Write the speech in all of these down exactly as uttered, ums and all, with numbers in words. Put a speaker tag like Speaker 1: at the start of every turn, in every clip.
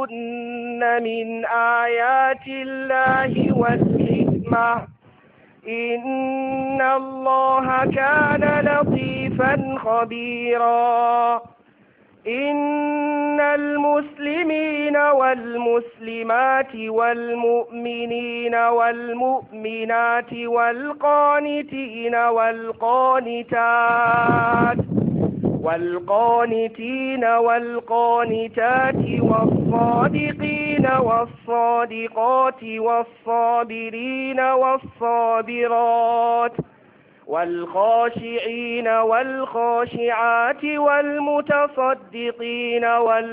Speaker 1: لتعرفن من آيات الله والحكمة إن الله كان لطيفا خبيرا. إن المسلمين والمسلمات والمؤمنين والمؤمنات والقانتين والقانتات والقانتين والقانتات والصادقين والصادقات والصابرين والصابرات والخاشعين والخاشعات والمتصدقين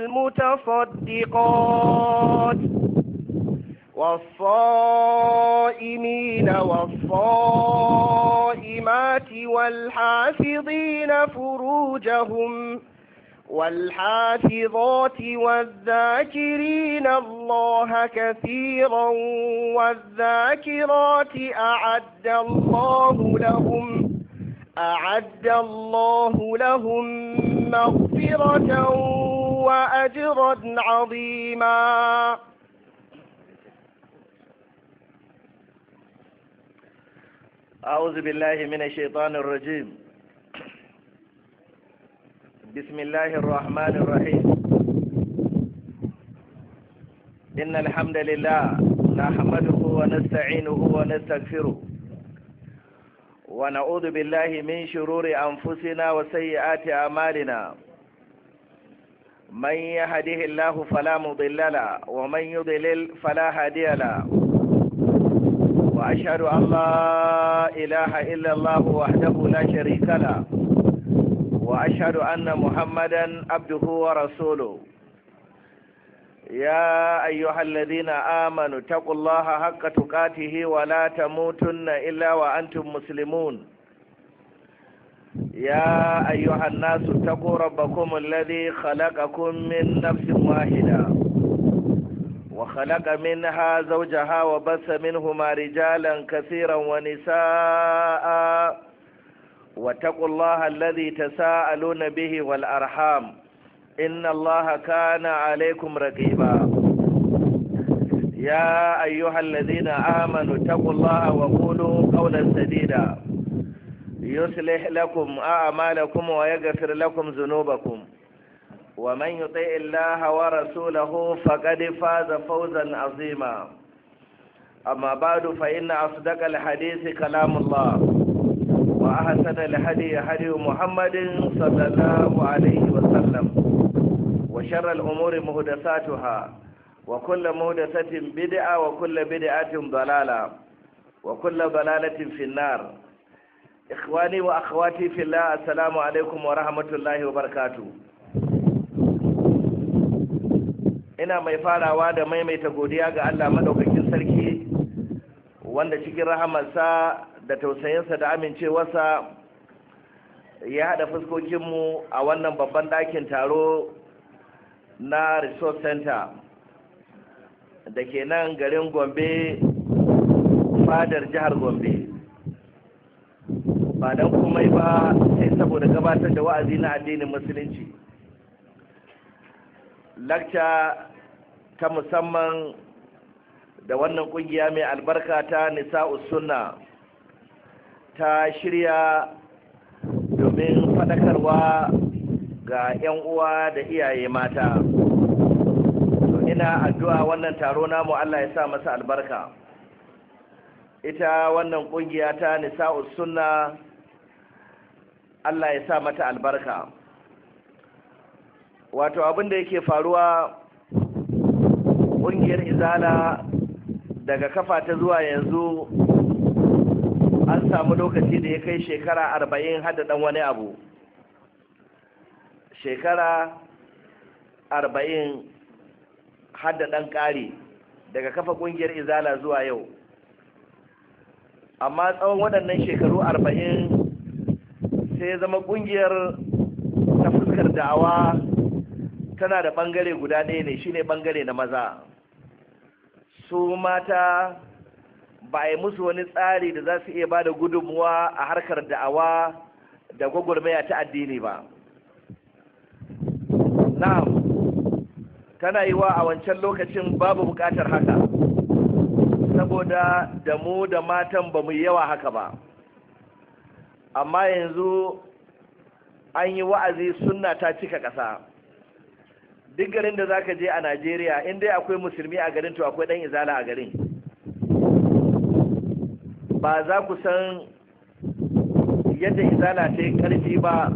Speaker 1: والمتصدقات والصائمين والصائمات والحافظين فروجهم والحافظات والذاكرين الله كثيرا والذاكرات أعد الله لهم أعد الله لهم مغفرة وأجرا عظيما.
Speaker 2: أعوذ بالله من الشيطان الرجيم. بسم الله الرحمن الرحيم. إن الحمد لله نحمده ونستعينه ونستغفره ونعوذ بالله من شرور أنفسنا وسيئات أعمالنا. من يهده الله فلا مضل له ومن يضلل فلا هادي له. وأشهد أن لا إله إلا الله وحده لا شريك له وأشهد أن محمدا عبده ورسوله. يا أيها الذين آمنوا اتقوا الله حق تقاته ولا تموتن إلا وأنتم مسلمون. يا أيها الناس اتقوا ربكم الذي خلقكم من نفس واحدة وخلق منها زوجها وبث منهما رجالا كثيرا ونساء واتقوا الله الذي تساءلون به والأرحام إن الله كان عليكم رقيبا. يا أيها الذين آمنوا اتقوا الله وقولوا قولا سديدا يصلح لكم أعمالكم ويغفر لكم ذنوبكم ومن يطع الله ورسوله فقد فاز فوزا عظيما. أما بعد فإن أصدق الحديث كلام الله وأحسن الهدي هدي محمد صلى الله عليه وسلم وشر الأمور محدثاتها وكل محدثة بدعة وكل بدعة ضلالة وكل ضلالة في النار. إخواني وأخواتي في الله السلام عليكم ورحمة الله وبركاته. ina mai farawa da maimaita godiya ga Allah madaukakin sarki wanda cikin rahamarsa da tausayinsa da amincewarsa ya haɗa fuskokinmu a wannan babban ɗakin taro na Resource Center da ke nan garin Gombe, fadar jihar Gombe. Ba don komai ba sai saboda gabatar da wa'azi na addinin musulunci. Lakca ta musamman da wannan kungiya mai albarka ta Nisa'us Sunna ta shirya domin fadakarwa ga 'yan uwa da iyaye mata. Ina addu'a wannan taro namu Allah ya sa masa albarka. Ita wannan kungiya ta Nisa'us Sunna Allah ya sa mata albarka. Wato abin da yake faruwa, ƙungiyar Izala daga kafa ta zuwa yanzu an samu lokaci da ya kai shekara arba'in hada ɗan wani abu. Shekara arba'in hada ɗan ƙari daga kafa ƙungiyar Izala zuwa yau. Amma tsawon waɗannan shekaru arba'in sai zama ƙungiyar ta fuskar da'awa tana da ɓangare guda ɗaya ne, shine ɓangare na maza. Su mata ba a yi musu wani tsari da za su iya ba da gudunmuwa a harkar da'awa da gwagwarmaya ta addini ba. Na'am, tana yi wa a wancan lokacin babu bukatar haka saboda da mu da matan ba mu yawa haka ba, amma yanzu an yi wa'azi sunna ta cika ƙasa. Duk garin da zaka je a Najeriya in dai akwai musulmi a garin to akwai ɗan izala a garin. Ba za ku san yadda izala ta yi ƙarfi ba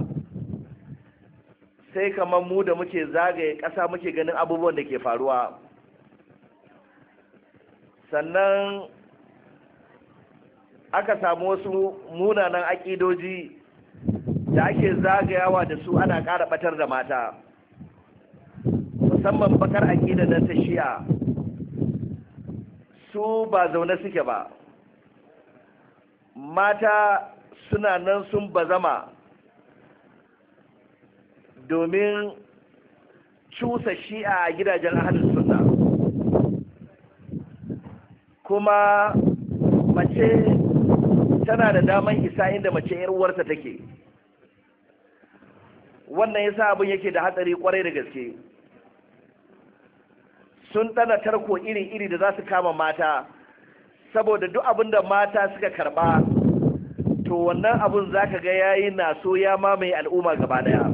Speaker 2: sai kamar mu da muke zagaye ƙasa muke ganin abubuwan da ke faruwa. Sannan aka samu wasu munanan aƙidoji da ake zagayawa da su ana ƙara ɓatar da mata, musamman bakar aƙidar nan ta shi'a. Su ba zaune suke ba, mata suna nan sun bazama domin cusa shi'a a gidajen ahlus sunna. Kuma mace tana da daman isa inda mace yar uwarta take. Wannan yasa abin yake da hatsari kwarai da gaske. Sun dana tarko iri-iri da za su kama mata, saboda duk abin da mata suka karba to wannan abin zaka ga yayi naso ya mamaye al'umma gaba daya.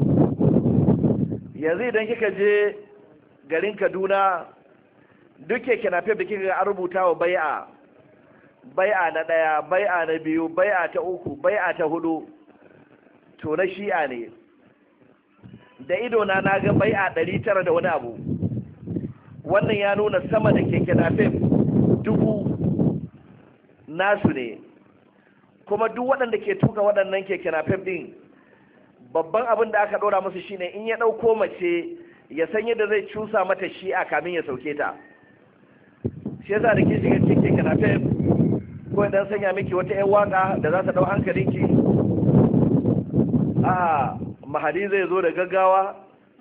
Speaker 2: Yanzu idan kika je garin Kaduna duk keke napep da kika ga an rubuta wa bai'a, bai'a na daya, bai'a na biyu, bai'a ta uku, bai'a ta hudu, to na shi'a ne. Da ido na na ga bai'a ɗari tara da wani abu. Wannan ya nuna sama da keke napep dubu nasu ne. Kuma duk waɗanda ke tuka waɗannan keke napep din, babban abin da aka ɗora musu shine in ya ɗauko mace ya san yadda zai cusa mata shi'a kamin ya sauke ta. Shi yasa da ke shiga cikin keke napep ko idan sanya miki wata 'yan waka da za ta ɗau hankalinki, a mahadi zai zo da gaggawa,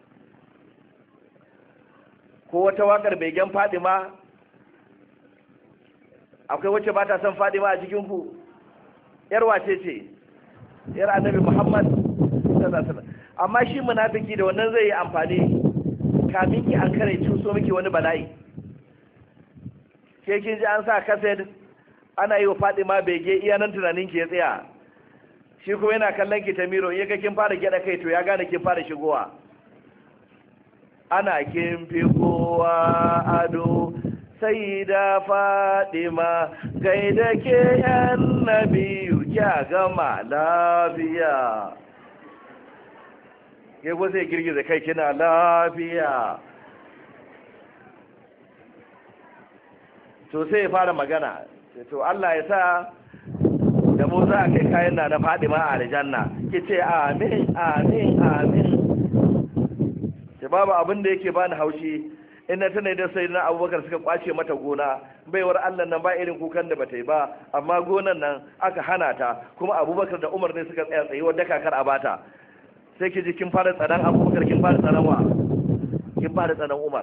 Speaker 2: ko wata wakar begen Fadima. Akwai wacce ba ta son Fadima a cikinku? Yar wace ce? Yar Annabi Muhammad sallallahu alaihi wasallam. Amma shi munafiki da wannan zai yi amfani kamin ki an kare cuso miki wani bala'i. Ke kin ji an sa kaset ana yi wa Fadima bege, iya nan tunanin ki ya tsaya. Shi kuma yana kallon ki ta miro, in ya ga kin fara gyada kai to ya gane kin fara shigowa. Ana kin fi kowa ado sai da Fadima, gaida ke yan nabiyu kya gama lafiya. Ke ko sai girgiza kai kina lafiya. To sai ya fara magana, to Allah ya sa da mu za a kai kayan na na Fadima a aljanna. Ki ce amin amin amin. Ke babu abin da yake bani haushi in na tana da sai na Abubakar suka kwace mata gona, baiwar Allah nan ba irin kukan da bata yi ba, amma gonan nan aka hana ta, kuma Abubakar da Umar ne suka tsaya tsaye wadda kakar a bata. Sai ki ji kin fara tsanan Abubakar, kin fara tsanan wa, kin fara tsanan Umar.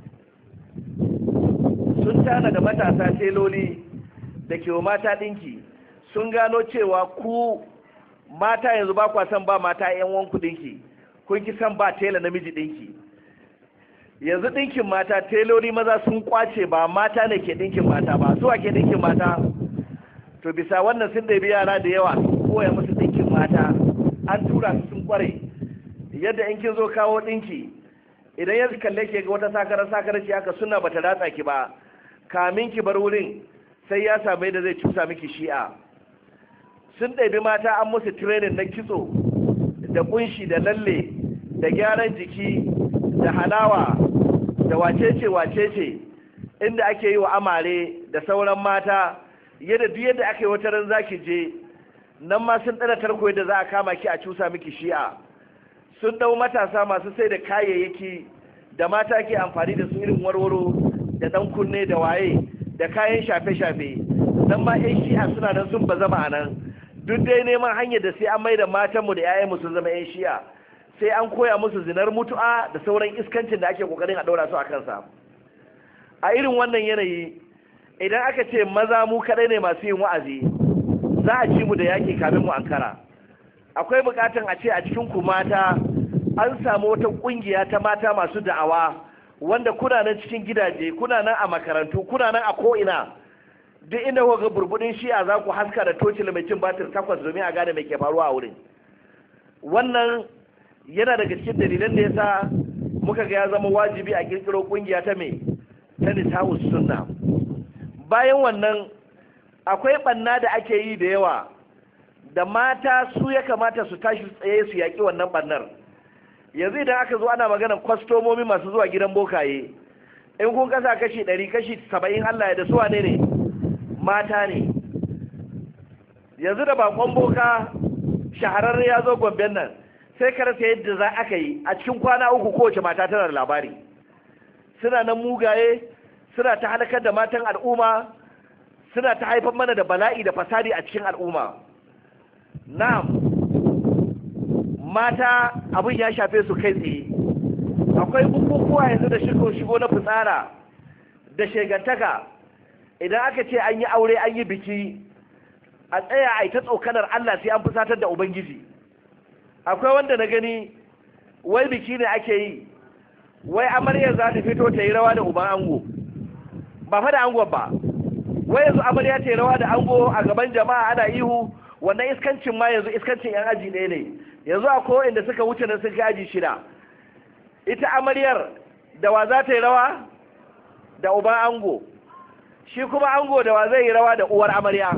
Speaker 2: Sun tana da matasa teloli da ke mata dinki, sun gano cewa ku mata yanzu ba kwa san ba mata yan wanku dinki, kun ki san ba tela namiji dinki. Yanzu dinkin mata teloli maza sun kwace, ba mata ne ke dinkin mata ba, su ke dinkin mata. To bisa wannan sun ɗabi yara da yawa sun koya musu dinkin mata, an tura su sun kware yadda in kin zo kawo dinki, idan yanzu kalle ke ga wata sakarar sakarar ce haka suna bata ratsa ki ba, kamin ki bar wurin sai ya samu yadda zai cusa miki shi'a. Sun ɗabi mata an musu training na kitso da kunshi da lalle da gyaran jiki da halawa da wacece wacece, inda ake yi wa amare da sauran mata, yadda duk yadda aka yi wata ran zaki je nan ma sun ɗana tarko yadda za a kama ki a cusa miki shi'a. Sun ɗau matasa masu sai da kayayyaki da mata ke amfani da su irin warwaro da ɗan kunne da waye da kayan shafe-shafe, nan ma 'yan shi'a suna nan sun bazama a nan, duk dai neman hanyar da sai an mai da matanmu da 'ya'yanmu sun zama 'yan shi'a, sai an koya musu zinar mutu'a da sauran iskancin da ake kokarin a ɗaura su a kansa. A irin wannan yanayi idan aka ce maza mu kadai ne masu yin wa'azi, za a ci mu da yaki kamin mu ankara. Akwai bukatan a ce a cikin ku mata an samu wata kungiya ta mata masu da'awa wanda kuna nan cikin gidaje, kuna nan a makarantu, kuna nan a ko'ina, duk inda kuka ga burbudin shi'a za ku haska da tocil mai cin batir takwas domin a gane mai ke faruwa a wurin. Wannan yana daga cikin dalilan da yasa muka ga ya zama wajibi a kirkiro kungiya ta me ta nisa'us sunna. Bayan wannan akwai banna da ake yi da yawa da mata su ya kamata su tashi tsaye su yaƙi wannan bannar. Yanzu idan aka zo ana maganar kwastomomi masu zuwa gidan bokaye, in kun kasa kashi ɗari kashi saba'in Allah ya da su wane ne mata ne. Yanzu da bakon boka shahararre ya zo Gomben nan sai ka rasa yadda za aka yi a cikin kwana uku kowace mata tana da labari. Suna nan mugaye, suna ta halakar da matan al'umma, suna ta haifar mana da bala'i da fasadi a cikin al'umma. Na'am, mata abin ya shafe su kai tsaye. Akwai bukukuwa yanzu da shigo shigo na fitsara da shegantaka. Idan aka ce an yi aure an yi biki, a tsaya a yi ta tsokanar Allah sai an fusatar da Ubangiji. Akwai wanda na gani wai biki ne ake yi, wai amaryar za ta fito ta yi rawa da uban ango, ba fa da angon ba. Wai yanzu amarya ta yi rawa da ango a gaban jama'a ana ihu. Wannan iskancin ma yanzu iskancin yan aji ɗaya ne. Yanzu akwai inda suka wuce nan sun kai aji shida. Ita amaryar da wa za ta yi rawa da uban ango, shi kuma ango da wa zai yi rawa da uwar amarya.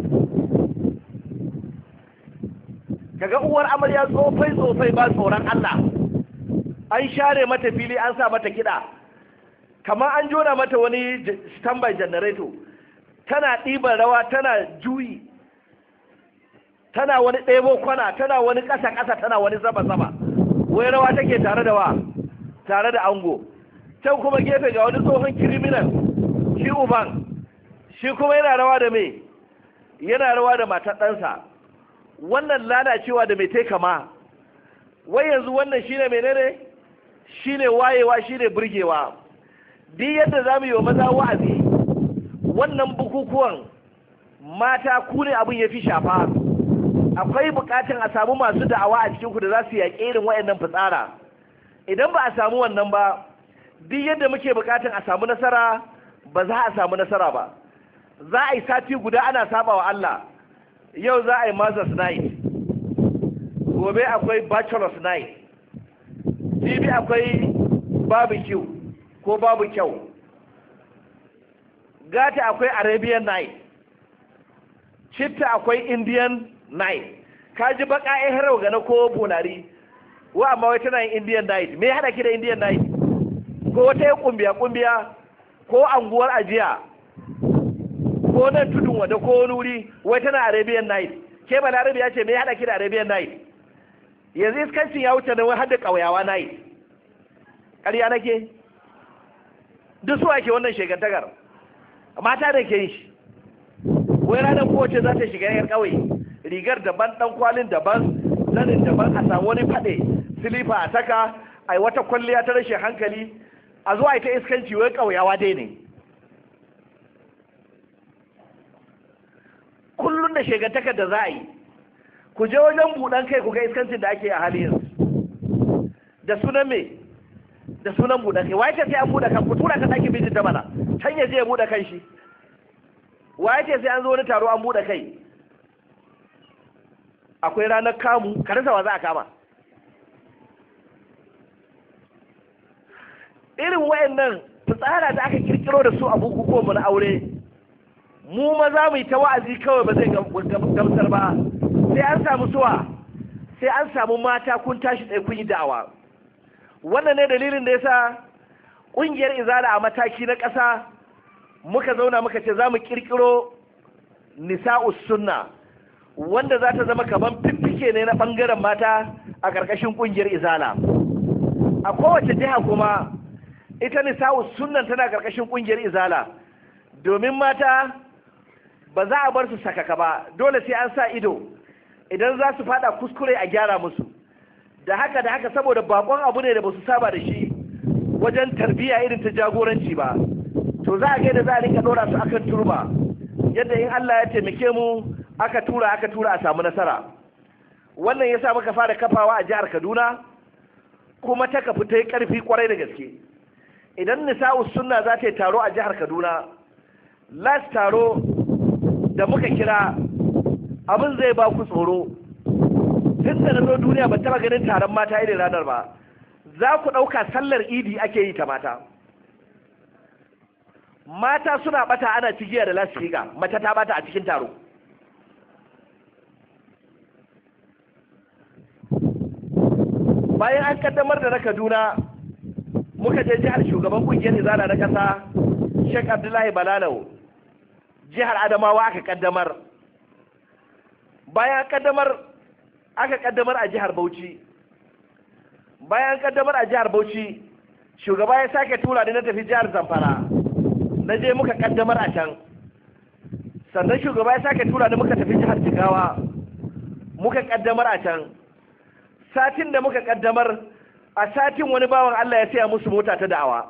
Speaker 2: Kaga uwar amarya tsofai tsofai ba tsoron Allah, an share mata fili an sa mata kiɗa, kamar an jona mata wani standby generator, tana ɗiban rawa, tana juyi, tana wani ɗebo kwana, tana wani ƙasa-ƙasa, tana wani zaba-zaba. Wai rawa take tare da wa? Tare da ango. Can kuma gefe ga wani tsohon kiriminal, shi uban, shi kuma yana rawa da me? Yana rawa da matar ɗansa. Wannan lalacewa da mai tai kama. Wai yanzu wannan shine menene? Shine wayewa, shine burgewa. Duk yadda za mu yi wa maza wa'azi, wannan bukukuwan mata ku ne abin ya fi shafa. Akwai bukatun a samu masu da'awa a cikinku da za su yaƙi irin waɗannan fitsara. Idan ba a samu wannan ba, duk yadda muke bukatun a samu nasara, ba za a samu nasara ba. Za a yi sati guda ana saba wa Allah. Yau za a yi Mother's Night, gobe akwai Bachelor's Night, jibi akwai barbecue ko babu kyau, gata akwai Arabian Night, citta akwai Indian Night. Ka ji baka ya harau gana ko bonari, wa amma wai tana yin Indian Night. Me haɗa ki da Indian Night? Ko wata yi kumbiya-kumbiya, ko anguwar ajiya, ko nan tudun wada ko wani wuri, wai tana Arabian Night. Ke balarabe ya ce me haɗa ki da Arabian Night? Yanzu iskancin ya wuce da wai hada ƙauyawa Night. Ƙarya nake? Duk su ake wannan shegantakar. Mata da ke yin shi. Wai ranar kowace za ta shiga yar ƙauye. Rigar daban, ɗan kwalin daban, zanin daban, a samu wani faɗe, silifa a saka, a yi wata kwalliya ta rashin hankali, a zuwa ita iskanci wai ƙauyawa dai ne. Kullum da shegantakar da za a yi, ku je wajen buɗan kai ku ga iskancin da ake a hali yanzu. Da sunan me? Da sunan buɗan kai. Waye ce sai an buɗe kan? Ku tura ka ɗakin mijin ta mana, can ya je ya buɗe kan shi. Waye ce sai an zo wani taro an buɗe kai? Akwai ranar kamu, ka rasa wa za a kama. Irin wayannan fitsara da aka kirkiro da su a bukukuwanmu na aure, mu maza mu yi ta wa'azi kawai ba zai gamsar ba. Sai an samu suwa, sai an samu mata kun tashi tsaye kun yi da'awa. Wannan ne dalilin da yasa ƙungiyar Izala a mataki na ƙasa muka zauna muka ce za mu kirkiro nisa'us sunna, wanda za ta zama kamar fiffike ne na ɓangaren mata a ƙarƙashin ƙungiyar Izala. A kowace jiha kuma ita nisa'us sunnan tana ƙarƙashin ƙungiyar Izala, domin mata ba za a bar su sakaka ba, dole sai an sa ido. Idan za su fada kuskure a gyara musu. Da haka da haka saboda bakon abu ne da ba su saba da shi wajen tarbiyya irin ta jagoranci ba, to za a ga da za a rinka ɗora su akan turba, yadda in Allah ya taimake mu aka tura aka tura a samu nasara. Wannan ya sa muka fara kafawa a jihar Kaduna, kuma ta kafi ta yi ƙarfi ƙwarai da gaske. idan nisa'us sunna za ta yi taro a jihar Kaduna, last taro da muka kira abin zai ba ku tsoro. Tun da na zo duniya ban taba ganin taron mata irin ranar ba. Za ku ɗauka sallar idi ake yi ta mata. Mata suna bata ana cigiya da lasifika, mace ta bata a cikin taro. Bayan an kaddamar da na Kaduna, muka je jihar shugaban kungiyar izala na ƙasa, Sheikh Abdullahi Balalau, jihar Adamawa aka kaddamar. Bayan kaddamar aka kaddamar a jihar Bauchi. Bayan kaddamar a jihar Bauchi, shugaba ya sake tura ni na tafi jihar Zamfara. Na je muka kaddamar a can. Sannan shugaba ya sake tura ni muka tafi jihar Jigawa. Muka kaddamar a can. Satin da muka kaddamar, a satin wani bawan Allah ya saya musu mota ta da'awa.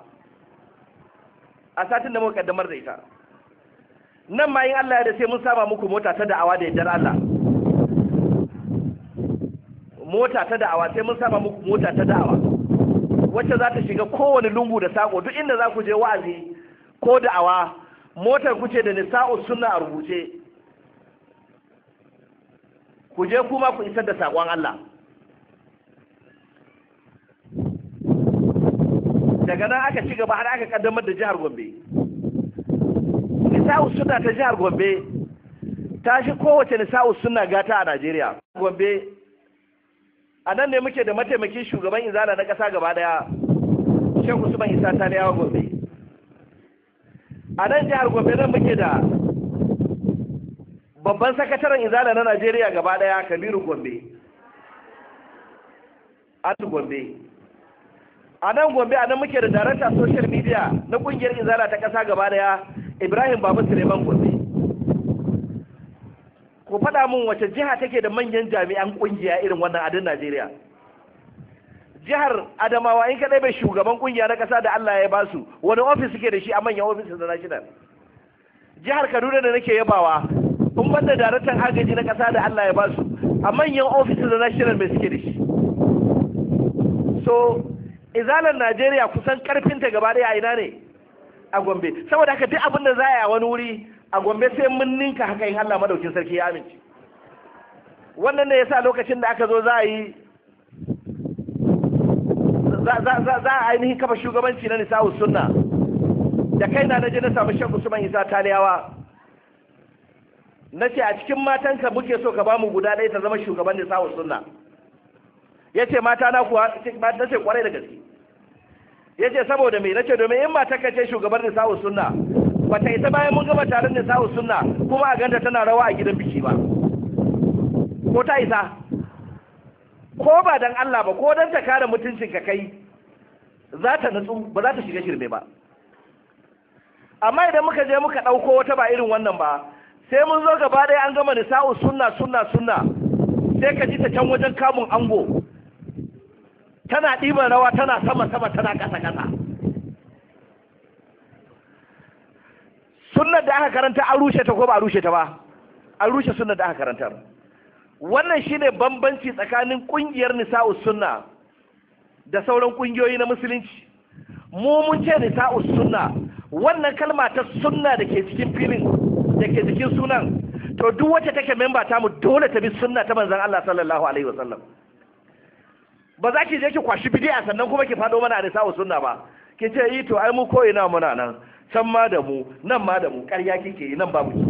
Speaker 2: A satin da muka kaddamar da ita. Nan ma yin Allah ya da sai mun saba muku mota ta da'awa da yardar Allah. Mota ta da'awa sai mun saba muku mota ta da'awa. Wacce za ta shiga kowane lungu da sako duk inda za ku je wa'azi ko da'awa, motar ku ce da nisa'us sunna a rubuce. Ku je kuma ku isar da sakon Allah. Daga nan aka ci gaba har aka kaddamar da jihar Gombe. Nisa'us sunna ta jihar Gombe ta shi kowace nisa'us sunna gata a Najeriya. Gombe a nan ne muke da mataimakin shugaban izala na ƙasa gaba daya, Sheikh Usman Isa Taliyawa Gombe. A nan jihar Gombe nan muke da babban sakataren izala na Najeriya gaba daya, Kabiru Gombe. Atu Gombe. A nan Gombe a nan muke da darakta social media na kungiyar izala ta ƙasa gaba daya, Ibrahim Babu Suleiman Gombe. Ku faɗa mun wace jiha take da manyan jami'an kungiya irin wannan adin Najeriya. Jihar Adamawa in kadai bai shugaban kungiya na ƙasa da Allah ya ba su, wani ofis suke da shi a manyan ofis da national. Jihar Kaduna da nake yabawa, in banda daraktan agaji na ƙasa da Allah ya ba su, a manyan ofis da national mai suke da shi. So izalar Najeriya kusan karfinta gaba ɗaya a ina ne? A Gombe. Saboda haka duk abin da za a yi a wani wuri a Gombe sai mun ninka haka in Allah madaukin sarki ya amince. Wannan ne yasa lokacin da aka zo za a yi za a ainihin kafa shugabanci na nisa'us sunna, da kaina na je na samu Sheikh Usman Isa Taliyawa, na ce a cikin matanka muke so ka bamu guda ɗaya ta zama shugaban nisa'us sunna. Ya ce mata na kuwa, na ce kwarai da gaske. Ya ce saboda me? Na ce domin in matarka ce shugabar nisa'us sunna, ba ta isa bayan mun gama taron nisa'us sunna kuma a ganta tana rawa a gidan biki ba, ko ta isa? Ko ba dan Allah ba, ko dan ta kare mutuncin ka kai, za ta nutsu, ba za ta shiga shirme ba. Amma idan muka je muka ɗauko wata ba irin wannan ba, sai mun zo gaba ɗaya an gama nisa'us sunna sunna sunna, sai ka ji ta can wajen kamun ango tana ɗiban rawa, tana sama sama, tana ƙasa ƙasa. Sunnar da aka karanta an rushe ta ko ba a rushe ta ba? An rushe sunnar da aka karanta. Wannan shine bambanci tsakanin kungiyar nisa'us sunna da sauran kungiyoyi na musulunci. Mu mun ce nisa'us sunna, wannan kalma ta sunna da ke cikin filin, da ke cikin sunan, to duk wacce take memba ta mu dole ta bi sunna ta manzon Allah sallallahu alaihi wasallam. Ba za ki je ki kwashi bid'a sannan kuma ki fado mana a nisa'us sunna ba. Ki ce yi to ai mu ko ina muna nan, can ma da mu, nan ma da mu, ƙarya kike yi, nan ba mu.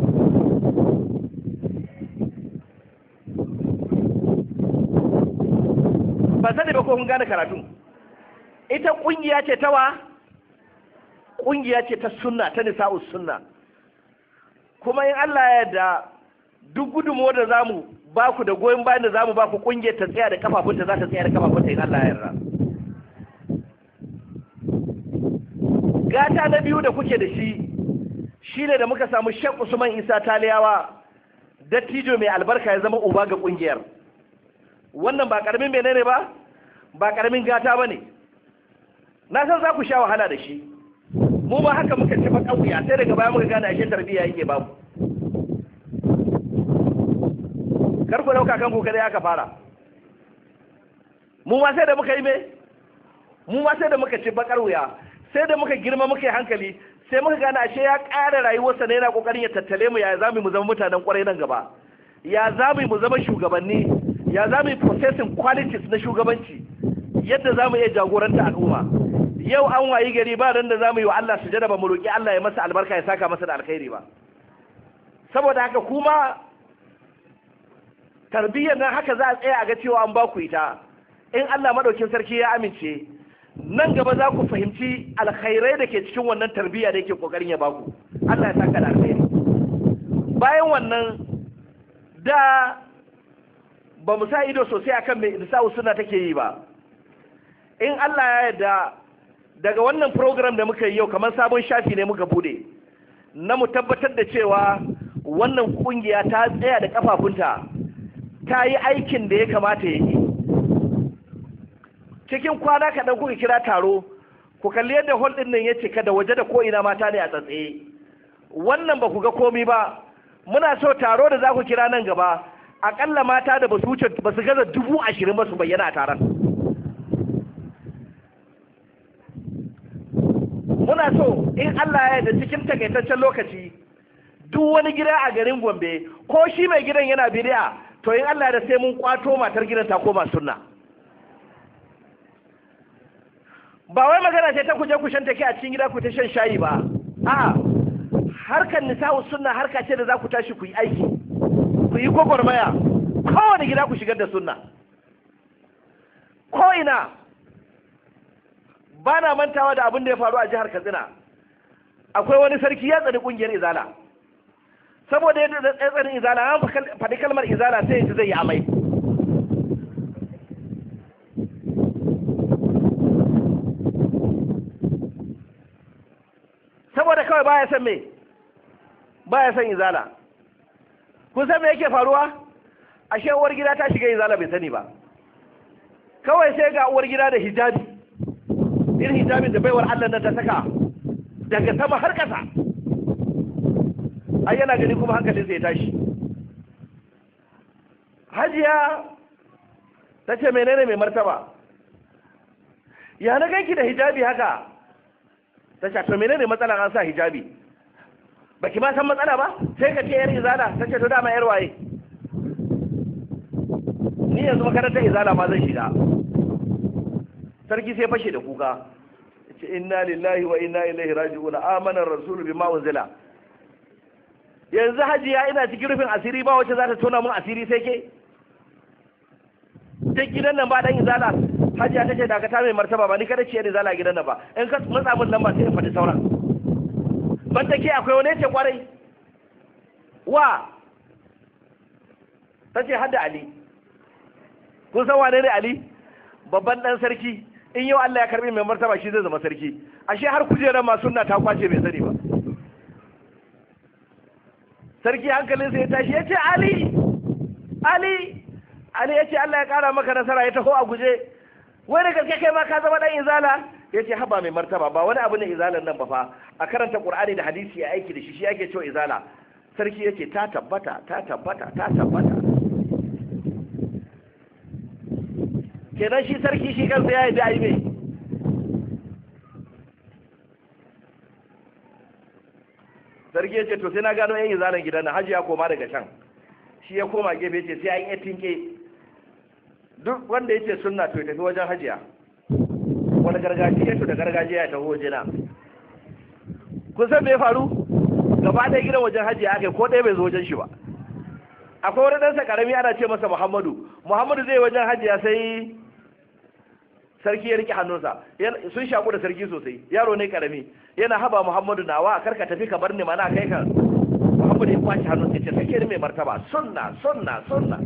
Speaker 2: Ba sani ba ko kun gane karatu. Ita kungiya ce ta wa? Kungiya ce ta sunna, ta nisa'us sunna. Kuma in Allah ya yarda duk gudunmuwar da zamu ba ku da goyon bayan da zamu ba ku, kungiyar ta tsaya da kafafunta, za ta tsaya da kafafunta in Allah ya yarda. Gata na biyu da kuke da shi shine da muka samu Sheikh Usman Isa Taliyawa, dattijo mai albarka, ya zama uba ga kungiyar. Wannan ba karamin menene ba, ba karamin gata bane. Na san za ku sha wahala da shi, mu ma haka muka ci makauya, sai daga baya muka gane ashe tarbiyya yake babu. Kar ku dauka kanku kada aka fara. Mu ma sai da muka yi me? Mu ma sai da muka ci bakar wuya. sai da muka girma muka yi hankali sai muka gane ashe ya ƙara rayuwarsa ne yana ƙoƙarin ya tattale mu ya za mu zama mutanen ƙwarai nan gaba, ya za mu zama shugabanni, ya za mu processing qualities na shugabanci, yadda za mu iya jagoranta al'umma. Yau an wayi gari ba ran da za mu yi wa Allah sujada ba mu roƙi Allah ya masa albarka ya saka masa da alkhairi ba. Saboda haka kuma tarbiyyar nan haka za a tsaya a ga cewa an ba ku ita. In Allah madaukin sarki ya amince, nan gaba za ku fahimci alkhairai da ke cikin wannan tarbiyya da yake kokarin ya ba ku. Allah ya saka da alkhairi. Bayan wannan da ba mu sa ido sosai akan mai Nisa'u Sunna take yi ba. In Allah ya yarda daga wannan program da muka yi yau kamar sabon shafi ne muka bude na mu tabbatar da cewa wannan kungiya ta tsaya da kafafunta ta yi aikin da ya kamata ya yi. Cikin kwana kaɗan kuka kira taro, ku kalli yadda hall ɗin nan ya cika da waje da ko'ina mata ne a tsatsaye. Wannan ba ku ga komi ba, muna so taro da za ku kira nan gaba aƙalla mata da ba su wuce ba su gaza dubu ashirin ba su bayyana a taron. Muna so in Allah ya yarda cikin takaitaccen lokaci duk wani gida a garin Gombe ko shi mai gidan yana bid'a, to in Allah ya yarda sai mun kwato matar gidan ta koma sunna. Ba wai magana ce ta kuje ku shan take a cikin gida ku ta shan shayi ba, a'a harkar Nisa'u Sunna harka ce da za ku tashi ku yi aiki, ku yi gwagwarmaya, kowane gida ku shigar da sunna. Ko ina ba na mantawa da abin da ya faru a jihar Katsina. Akwai wani sarki ya tsani kungiyar Izala, saboda yadda ya tsani Izala an faɗi kalmar Izala sai ya zai yi amai. Saboda kawai baya san me baya san Izala. Kun san me yake faruwa? Ashe uwar gida ta shiga Izala bai sani ba. Kawai sai ga uwar gida da hijabi, irin hijabin da baiwar Allah nan ta saka daga sama har ƙasa. Ai yana gani kuma hankalin sai ya tashi. Hajiya ta ce menene mai martaba? Ya na ganki da hijabi haka? Ta ce to menene matsala an sa hijabi? Baki ma san matsala ba? Sai ka ce yar Izala. Ta ce to dama yar waye? Ni yanzu makarantar Izala ma zan shiga. Sarki sai fashe da kuka. Ce inna lillahi wa inna ilaihi raji'un, amana ar-rasulu bima unzila. Yanzu hajiya ina cikin rufin asiri ba wacce za ta tona mun asiri sai ke? Duk gidan nan ba dan Izala. Hajiya ta ce dakata mai martaba ba ni kada ce yar Izala gidan nan ba. In ka matsa mun lamba sai in faɗi sauran. Ban take akwai wani ce kwarai. Wa ta ce hadda Ali. Kun san wane ne Ali? Babban dan sarki. In yau Allah ya karbi mai martaba shi zai zama sarki. Ashe har kujerar ma sunna ta kwace bai sani ba. Sarki hankalin sai ya tashi ya ce Ali Ali Ali ya ce Allah ya kara maka nasara ya taho a guje. Wai da gaske kai ma ka zama dan Izala? Ya ce haba mai martaba ba wani abu ne Izalan nan ba fa. A karanta Qur'ani da hadisi ya aiki da shi shi ake cewa Izala. Sarki ya ce ta tabbata ta tabbata ta tabbata. Kenan shi sarki shi kansa ya yi da aibe. Sarki ya ce to sai na gano yan Izalan gidan nan. Haji ya koma daga can. Shi ya koma gefe ce sai an yi tinke. Duk wanda ya ce sunna to ya tafi wajen hajiya. Wani gargajiya to da gargajiya ya tafi wajena. Kun san me ya faru? Gaba ɗaya gidan wajen hajiya aka ko ɗaya bai zo wajen shi ba. Akwai wani ɗansa ƙarami ana ce masa Muhammadu. Muhammadu zai wajen hajiya sai sarki ya rike hannunsa. Sun shaku da sarki sosai. Yaro ne ƙarami. Yana haba Muhammadu nawa kar ka tafi ka bar ni mana kai ka. Muhammadu ya kwace hannunsa ya ce sarki ne mai martaba. Sunna sunna sunna.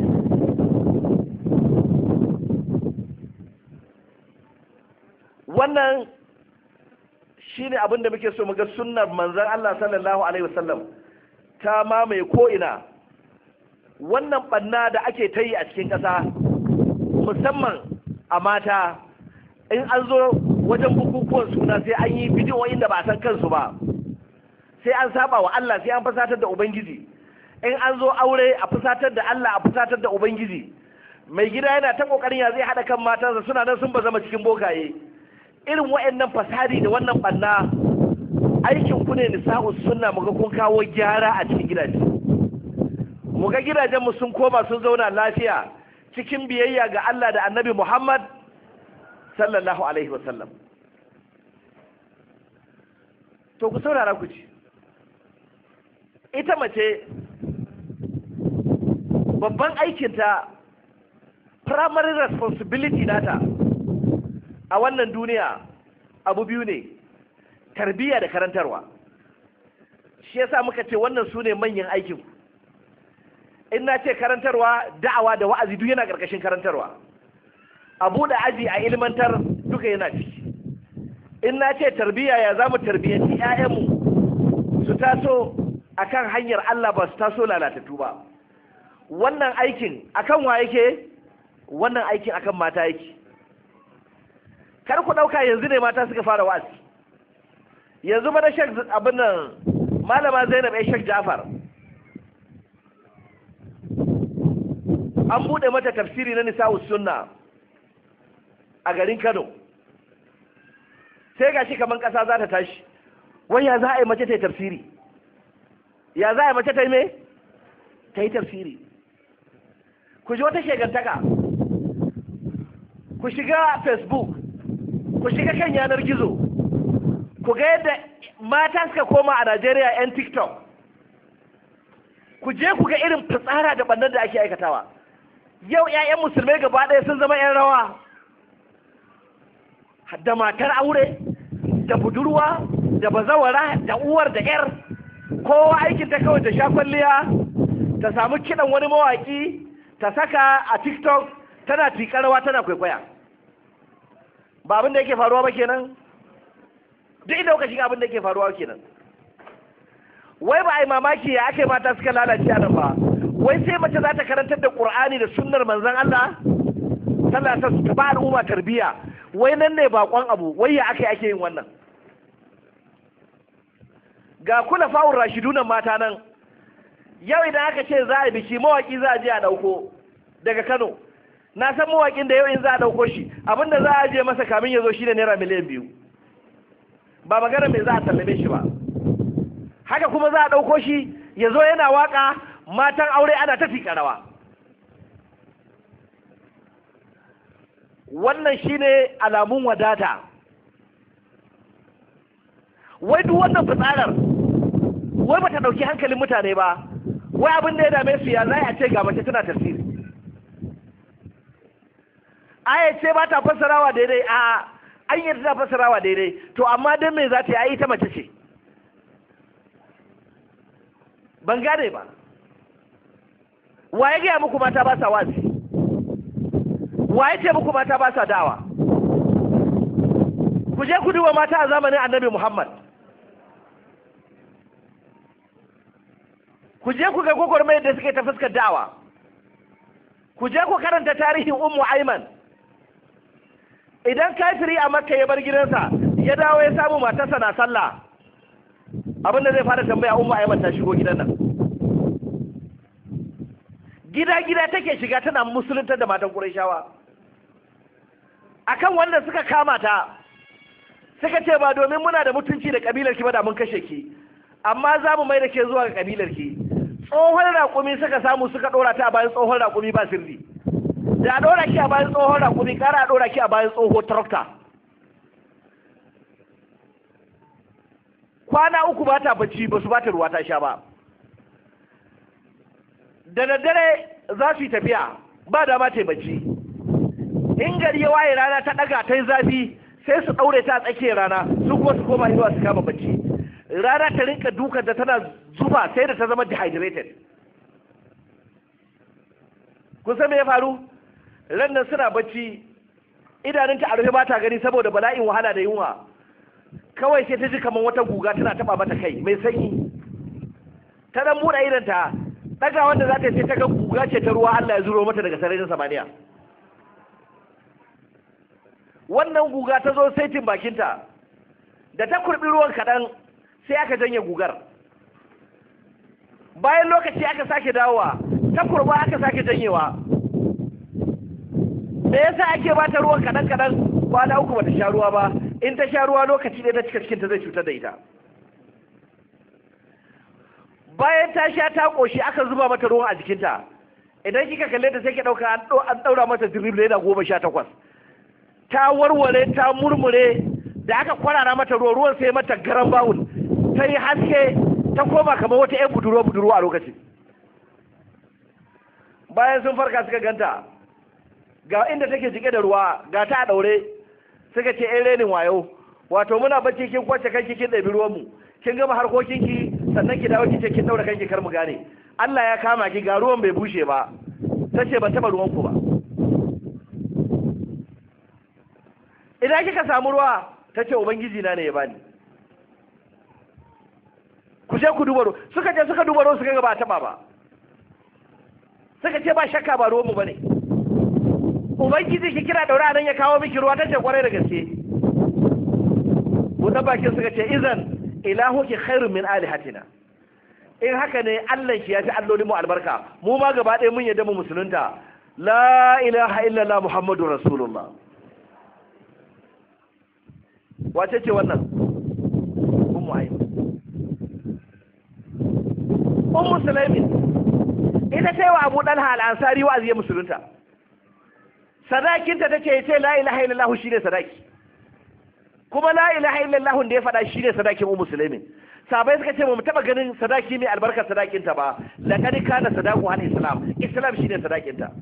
Speaker 2: Wannan shi ne abin da muke so mu ga sunnar manzon Allah sallallahu alaihi wasallam ta mamaye ko'ina. Wannan ɓanna da ake ta yi a cikin ƙasa musamman a mata, in an zo wajen bukukuwan suna sai an yi bidiyoyin da ba a san kansu ba, sai an saba wa Allah, sai an fusatar da Ubangiji. In an zo aure a fusatar da Allah, a fusatar da Ubangiji. Mai gida yana ta ƙoƙarin ya zai haɗa kan matansa, suna nan sun ba zama cikin bokaye. irin wa'annan fasadi da wannan banna aikin ku ne nisa'us sunna muga kun kawo gyara a cikin gidaje, muga gidajen mu sun koma sun zauna lafiya cikin biyayya ga Allah da Annabi Muhammad sallallahu alaihi wasallam. To ku saurara ku ci, ita mace babban aikinta, primary responsibility nata a wannan duniya abu biyu ne, tarbiyya da karantarwa. Shi yasa muka ce wannan su ne manyan aikin. In na ce karantarwa, da'awa da wa'azi duk yana ƙarƙashin karantarwa. A buɗe aji a ilmantar duka yana ciki. In na ce tarbiyya, ya za mu tarbiyyanci 'ya'yanmu su taso akan hanyar Allah ba su taso lalatattu ba. Wannan aikin akan wa yake? Wannan aikin akan mata yake. Kar ku ɗauka yanzu ne mata suka fara wa'azi. Yanzu ba da Sheikh abin nan Malama Zainab ai Sheikh Jafar an buɗe mata tafsiri na Nisa'us Sunna a garin Kano. Sai gashi kaman ƙasa za ta tashi. Wai ya za a yi mace ta yi tafsiri? Ya za a yi mace ta yi me? Ta yi tafsiri. Ku ji wata shegantaka. Ku shiga Facebook, ku shiga kan yanar gizo, ku ga yadda mata suka koma a Najeriya 'yan TikTok. Ku je ku ga irin fitsara da ɓannar da ake aikatawa. Yau 'ya'yan musulmai gaba ɗaya sun zama 'yan rawa. Da matar aure, da budurwa, da bazawara, da uwar da 'yar. Kowa aikin ta kawai ta sha kwalliya, ta samu kiɗan wani mawaƙi, ta saka a TikTok, tana tiƙarawa tana kwaikwaya. Ba abin da yake faruwa ba kenan? Duk inda kuka shiga abin da yake faruwa kenan. Wai ba a yi mamaki ya ake mata suka lalace a nan ba. Wai sai mace za ta karantar da Qur'ani da sunnar manzon Allah sallallahu alaihi wasallam ta ba al'umma tarbiyya. Wai nan ne bakon abu, wai ya ake ake yin wannan. Ga kula fa'ur rashidunan mata nan. Yau idan aka ce za a yi biki, mawaki za a je a dauko daga Kano. Na san mawakin da yau in za a dauko shi, abinda za a je masa kamin ya zo shi ne naira miliyan biyu. Ba magana mai za a sallame shi ba. Haka kuma za a dauko shi ya zo yana waka, matan aure ana ta fika rawa. Wannan shine alamun wadata. Wai duk wannan fitsarar, wai bata dauki hankalin mutane ba. Wai abin da ya dame su ya zai a ce ga mace tana tafsiri. Aya ce ba ta fassarawa daidai, a an yi ta fassarawa daidai, to amma dan me za ta yi? Ai ita mace ce. Ban gane ba. Wa ya gaya muku mata ba sa wazi? Wa ya ce muku mata ba sa dawa? Ku je ku duba mata a zamanin Annabi Muhammad. Ku je ku ga gwagwarmayar da suke ta fuskar da'awa. Ku je ku karanta tarihin Ummu Aiman. Idan kafiri a Makka ya bar gidansa, ya dawo ya samu matarsa na sallah, abin da zai fara tambaya, Ummu Aiman ta shigo gidan nan. Gida-gida take shiga tana musuluntar da matan Qurayshawa. Akan wanda suka kama ta, suka ce ba domin muna da mutunci da kabilar ki ba da mun kashe ki, amma za mu mai da ke zuwa ga kabilar ki. Tsohon raƙumi suka samu suka ɗora ta a bayan tsohon raƙumi ba sirri. Da a ɗora ki a bayan tsohon raƙumi, ƙara a ɗora ki a bayan tsohon tarakta. Kwana uku ba ta bacci, ba su ba ta ruwa ta sha ba. Da daddare za su yi tafiya, ba dama ta yi bacci. In gari ya waye rana ta ɗaga ta yi zafi, sai su ɗaure ta a tsakiyar rana, su kuma su koma inuwa su kama bacci. Rana ta rinka dukanta tana zufa sai da ta zama dehydrated. Kun san me ya faru? Ran nan suna bacci, idanunta a rufe ba ta gani saboda bala'in wahala da yunwa. Kawai sai ta ji kamar wata guga tana taba mata kai mai sanyi. Ta dan buɗe idanta, daga wanda za ta yi sai ta ga guga ce ta ruwa Allah ya zuro mata daga sararin samaniya. Wannan guga ta zo saitin bakinta, da ta kurbi ruwan kaɗan sai aka janye gugar. Bayan lokaci aka sake dawowa, ta kurba aka sake janyewa. Me yasa ake bata ruwan kaɗan kaɗan? Kwana uku bata sha ruwa ba, in ta sha ruwa lokaci ɗaya ta cika cikinta zai cutar da ita. Bayan ta sha ta ƙoshi aka zuba mata ruwan a jikinta, idan kika kalle ta sai ki ɗauka an ɗaura mata drip da yana goma sha takwas. Ta warware ta murmure, da aka kwarara mata ruwa ruwan sai mata garan bawul, ta yi haske ta koma kamar wata ƴan budurwa budurwa a lokacin. Bayan sun farka suka ganta ga inda take jike da ruwa, ga ta a ɗaure, suka ce ƴan renin wayo, wato muna bacci kin kwace kanki kin ɗabi ruwanmu, kin gama harkokinki sannan ki dawo ki ce kin ɗaura kanki kar mu gane. Allah ya kama ki, ga ruwan bai bushe ba. Ta ce ban taɓa ruwanku ba. Idan kika samu ruwa, ta ce ubangiji na ne ya bani. Ku je ku duba ruwa. Suka je suka duba ruwa suka ga ba taɓa ba. Suka ce ba shakka ba ruwanmu ba ne. Ubangiji ki kira daura nan ya kawo miki ruwa, ta ce kwarai da gaske. Buɗe bakin suka ce izan ilahuki khairun min alihatina. In haka ne Allah ki ya fi allolin mu albarka, mu ma gaba ɗaya mun yadda mu musulunta. La ilaha illallah Muhammadu Rasulullah. Wace ce wannan? Ummu Aiman. Ummu Sulaimin ita ce wa Abu Dalha al-Ansari wa'azi ya musulunta. Sadakinta ta ce ce la ilaha illallah shine sadaki. Kuma la ilaha illallah da ya faɗa shine sadakin Ummu Sulaimin. Sabai suka ce mu taba ganin sadaki mai albarkar sadakinta ba, laqad kana sadaku al islam, islam shine sadakinta.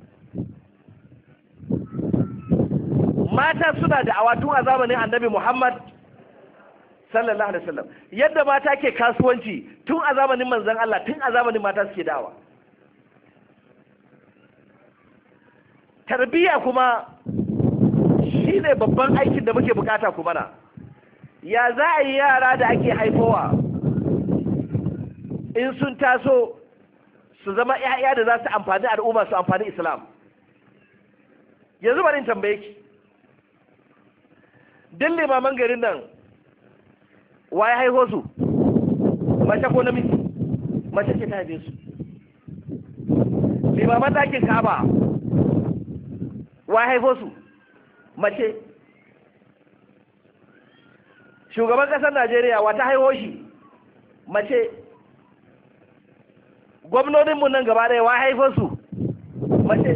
Speaker 2: Mata suna da awatu a zamanin Annabi Muhammad sallallahu alaihi wasallam, yadda mata ke kasuwanci tun a zamanin manzon Allah, tun a zamanin mata suke da'awa. Tarbiyya kuma shine babban aikin da muke bukata kuma na. Ya za a yi yara da ake haifowa in sun taso su zama ‘ya'ya da za su amfani al'umma, su amfani Islam. Yanzu bari in tambaye ki, din limaman garin nan wa ya haiho su, mace ko namiji? Mace ce ta haife su. Limaman ɗakin Ka'aba wa ya haifo su, mace. Shugaban ƙasar Najeriya wa ta haiho shi, mace. Gwamnoninmu nan gaba ɗaya wa haifo su, mace.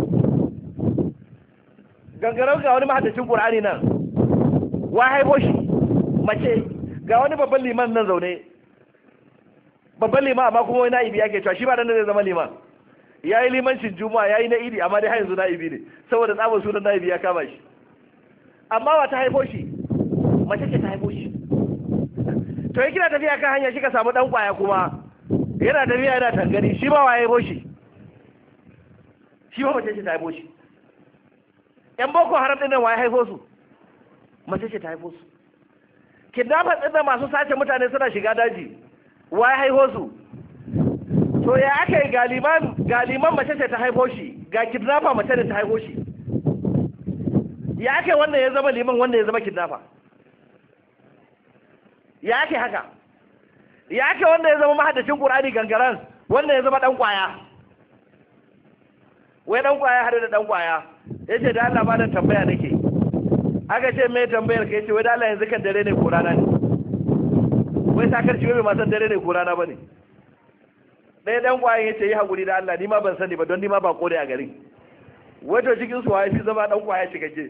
Speaker 2: Gangarau ga wani mahaddacin Ƙur'ani nan wa haifo shi, mace. Ga wani babban liman nan zaune, babban liman amma kuma wani na'ibi yake cewa shi ba dan da zai zama liman. Ya yi limancin juma'a, ya yi na idi, amma dai har yanzu na'ibi ne saboda tsabar sunan na'ibi ya kama shi. Amma wa ta haifo shi, mace ce ta haifo shi. To yi kina tafiya kan hanya shi ka samu ɗan ƙwaya kuma yana tafiya yana tangani, shi ba wa haifo shi, shi ba mace ce ta haifo shi. ‘Yan Boko Haram ɗin nan wa ya haifo su, mace ce ta haifo su. Kidnappers ɗin nan masu sace mutane suna shiga daji, wa ya haifo su. To ya aka yi galiman galiman mace ce ta haifo shi, ga kidnapper mace ne ta haifo shi. Ya aka wannan ya zama liman, wannan ya zama kidnapper. Ya ake haka? Ya ake wanda ya zama mahaddacin Qur'ani gangaran, wanda ya zama dan kwaya? Wai dan kwaya hada da dan kwaya. Yace da Allah ba da tambaya nake. Aka ce me tambayar ka? Yace wai da Allah yanzu kan dare ne ko rana ne? Wai sakar ci bai ma san dare ne ko rana bane. Dai dan kwaya yace yi hakuri da Allah, ni ma ban sani ba don ni ma ba kore a garin. Wato cikin su wai fi zama dan kwaya cikakke.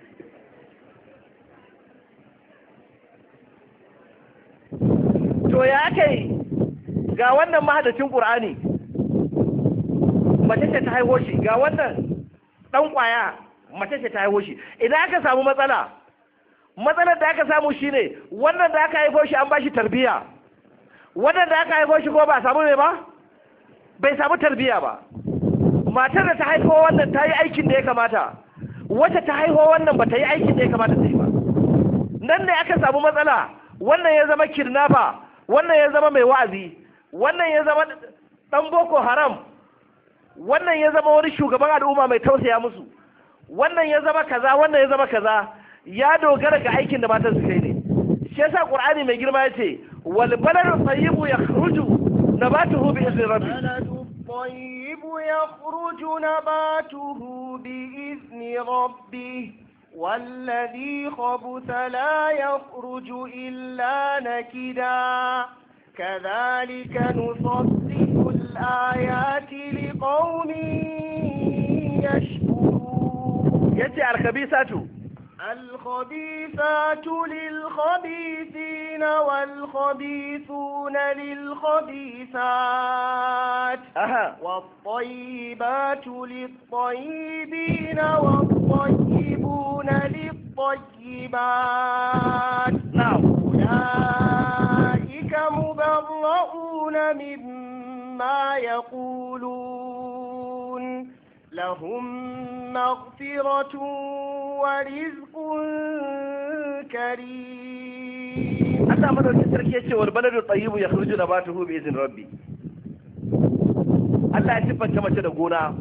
Speaker 2: To ya kai ga wannan mahadacin Qur'ani mace ce ta haihu shi, ga wannan dan kwaya mace ce ta haihu shi. Idan aka samu matsala, matsalar da aka samu shine wannan da aka haifo shi an bashi tarbiya, wannan da aka haifo shi ko ba samu ne ba, bai samu tarbiya ba. Matar da ta haifo wannan ta yi aikin da ya kamata, wacce ta haifo wannan ba ta yi aikin da ya kamata ta yi ba. Nan ne aka samu matsala, wannan ya zama kidnapper, wannan ya zama mai wa'azi, wannan ya zama dan Boko Haram, wannan ya zama wani shugaban al'umma mai tausaya musu, wannan ya zama kaza, wannan ya zama kaza. Ya dogara ga aikin da matan su kai ne. Shi yasa Qur'ani mai girma yace wal baladu tayyibu yakhruju nabatuhu bi izni rabbi.
Speaker 1: baladu tayyibu yakhruju nabatuhu bi izni rabbi والذي خبث لا يخرج إلا نكدا كذلك نصدق الآيات لقوم يشكرون.
Speaker 2: يجي الخبيثات
Speaker 1: الخبيثات للخبيثين والخبيثون للخبيثات
Speaker 2: أها.
Speaker 1: والطيبات للطيبين والطيبون للطيبات.
Speaker 2: نعم.
Speaker 1: أولئك مبرؤون مما يقولون لهم مغفرة ورزق كريم.
Speaker 2: Allah madaukakin sarki yace wal baladu tayyibu yakhruju nabatuhu bi izni rabbi. Allah ya sifanta mace da gona.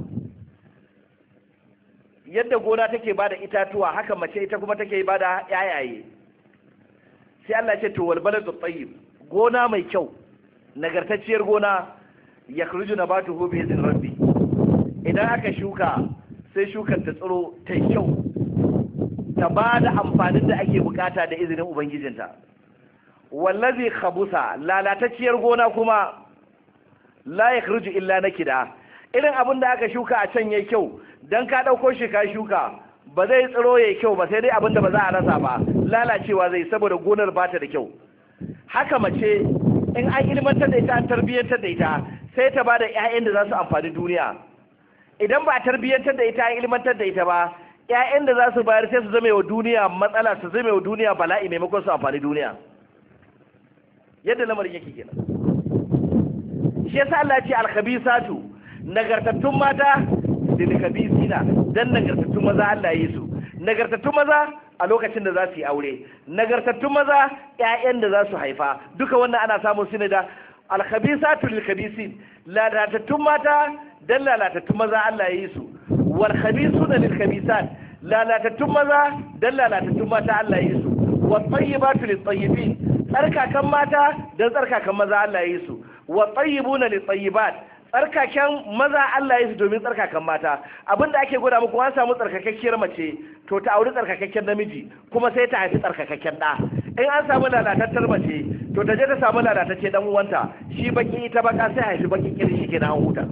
Speaker 2: Yadda gona take bada itatuwa haka mace ita kuma take bada yayaye. Sai Allah ya ce to wal baladu tayyib, gona mai kyau, nagartacciyar gona yakhruju nabatuhu bi izni rabbi. Idan aka shuka sai shukar ta tsiro ta kyau, ta ba da amfanin da ake bukata da izinin ubangijinta. Wallazi khabusa, lalatacciyar gona kuma la yakhruju illa nakida. Irin abin da aka shuka a can yayi kyau, dan ka dauko shi ka shuka ba zai tsiro yayi kyau ba, sai dai abin da ba za a rasa ba, lalacewa zai saboda gonar ba ta da kyau. Haka mace in an ilmantar da ita, an tarbiyyantar da ita, sai ta ba da ƴaƴan da za su amfani duniya. Idan ba a tarbiyyantar da ita, an ilmantar da ita ba, ƴaƴan da za su bayar sai su zame wa duniya matsala, su zame wa duniya bala'i maimakon su amfani duniya. Yadda lamarin yake kenan. Shi yasa Allah ya ce al-khabisatu, nagartattun mata da khabisina, dan nagartattun maza Allah ya yi su. Nagartattun maza a lokacin da za su yi aure, nagartattun maza ƴaƴan da za su haifa, duka wannan ana samun su ne da al-khabisatu lil-khabisin. Lalatattun mata dan lalatattun maza Allah ya yi su. Wal khabisuna lil khabisat, lalatattun maza dan lalatattun mata Allah ya yi su. Wat tayyibatu lit tayyibin, tsarkakan mata dan tsarkakan maza Allah ya yi su. Wat tayyibuna lit tayyibat, tsarkakan maza Allah ya yi su domin tsarkakan mata. Abinda ake gwada muku, an samu tsarkakakkiyar mace to ta auri tsarkakakken namiji kuma sai ta haifi tsarkakakken da. In an samu lalatattar mace to ta je ta samu lalatacce dan uwanta, shi baki ita baka, sai haifi baki kirshi kenan an huta.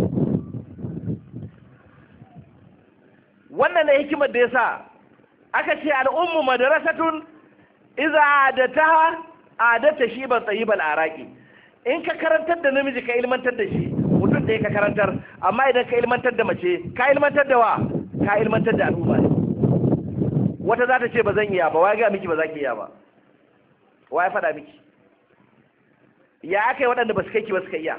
Speaker 2: Wannan ne hikimar da yasa aka ce al'ummu madrasatun idza adataha adata shi ban tsayibal araki. In ka karantar da namiji ka ilmantar da shi, mutum da ka karantar, amma idan ka ilmantar da mace, ka ilmantar da wa? Ka ilmantar da al'umma ne. Wata za ta ce ba zan iya ba, wa ga miki ba za ki iya ba? Wa ya faɗa miki? Ya aka yi waɗanda ba su kai ki ba suka iya?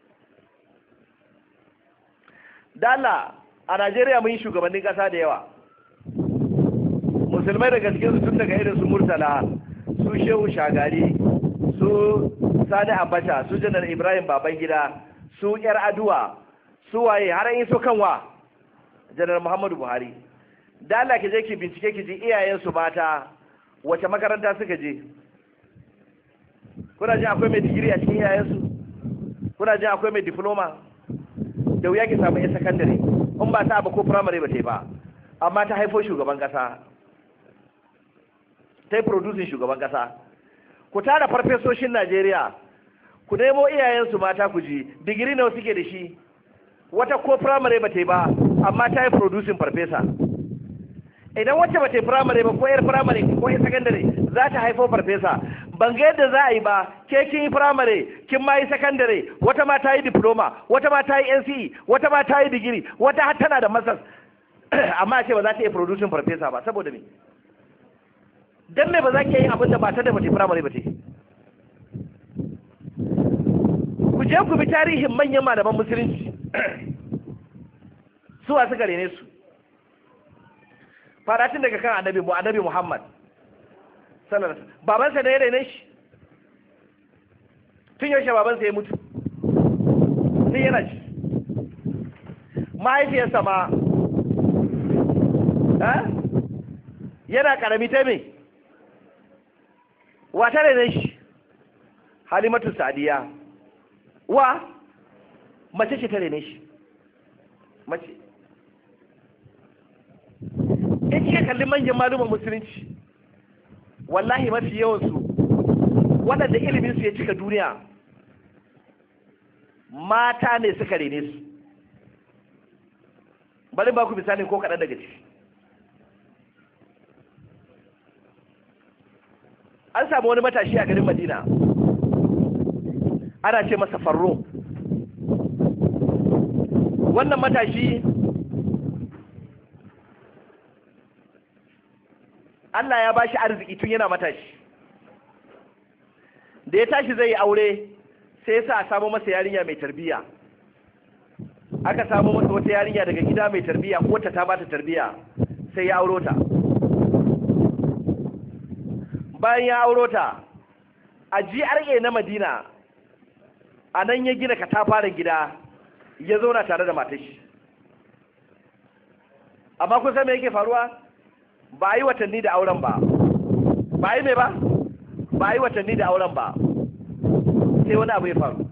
Speaker 2: Dala a Najeriya mun yi shugabannin ƙasa da yawa, musulmai da gaske su, tun daga irin su Murtala, su Shehu Shagari, su Sani Abacha, su Janar Ibrahim Babangida, su Yar Aduwa, su waye har an yi so kanwa Janar Muhammadu Buhari. Da Allah ki je ki bincike ki ji iyayensu mata wace makaranta suka je. Kuna jin akwai mai digiri a cikin iyayensu? Kuna jin akwai mai diploma? Da wuya ki samu 'yan sakandare, in ba ta ba ko firamare ba ta yi ba, amma ta haifo shugaban kasa, ta yi producing shugaban kasa. Ku tara farfesoshin Najeriya, ku nemo iyayensu mata ku ji digiri nawa suke da shi. Wata ko firamare ba ta yi ba, amma ta yi producing farfesa. Idan wacce ba ta yi firamare ba, ko 'yar firamare ko 'yar sakandare za ta haifo farfesa. Ban ga yadda za a yi ba, ke kin yi firamare, kin ma yi sakandare, wata ma ta yi diploma, wata ma ta yi N C E, wata ma ta yi digiri, wata har tana da masters, amma ce ba za ta yi producing farfesa ba, saboda me? Dan me ba za ki yi abin da ba ta da ba ta firamare ba ta yi? Ku je ku bi tarihin manyan malaman musulunci, suwa suka rene su. Faratin daga kan annabi mu annabi Muhammad sallallahu alaihi wasallam, babansa ne ya rene shi. Tun yaushe babansa ya mutu? Sai yana ci. Mahaifiyarsa ma yana karami ta me? Wata rene shi? Halimatu Sadiya. Wa mace ce ta rene shi, mace. kika kalli manyan malumin musulunci wallahi mafi yawansu waɗanda ilimin su ya cika duniya mata ne suka rene su. bari ba ku misali ko kaɗan daga ciki. An samu wani matashi a garin Madina ana ce masa Farro. Wannan matashi Allah ya bashi arziki tun yana matashi. Da ya tashi zai yi aure sai ya sa a samu masa yarinya mai tarbiyya. Aka samu masa wata yarinya daga gida mai tarbiyya, ko ta ta bata tarbiyya, sai ya auro ta. Bayan ya auro ta, a G R A na Madina, a nan ya gina katafaren gida ya zauna tare da matashi. Amma kun san me yake faruwa? Ba a yi watanni da auren ba. Ba a yi mai ba? Ba a yi watanni da auren ba. Sai wani abu ya faru.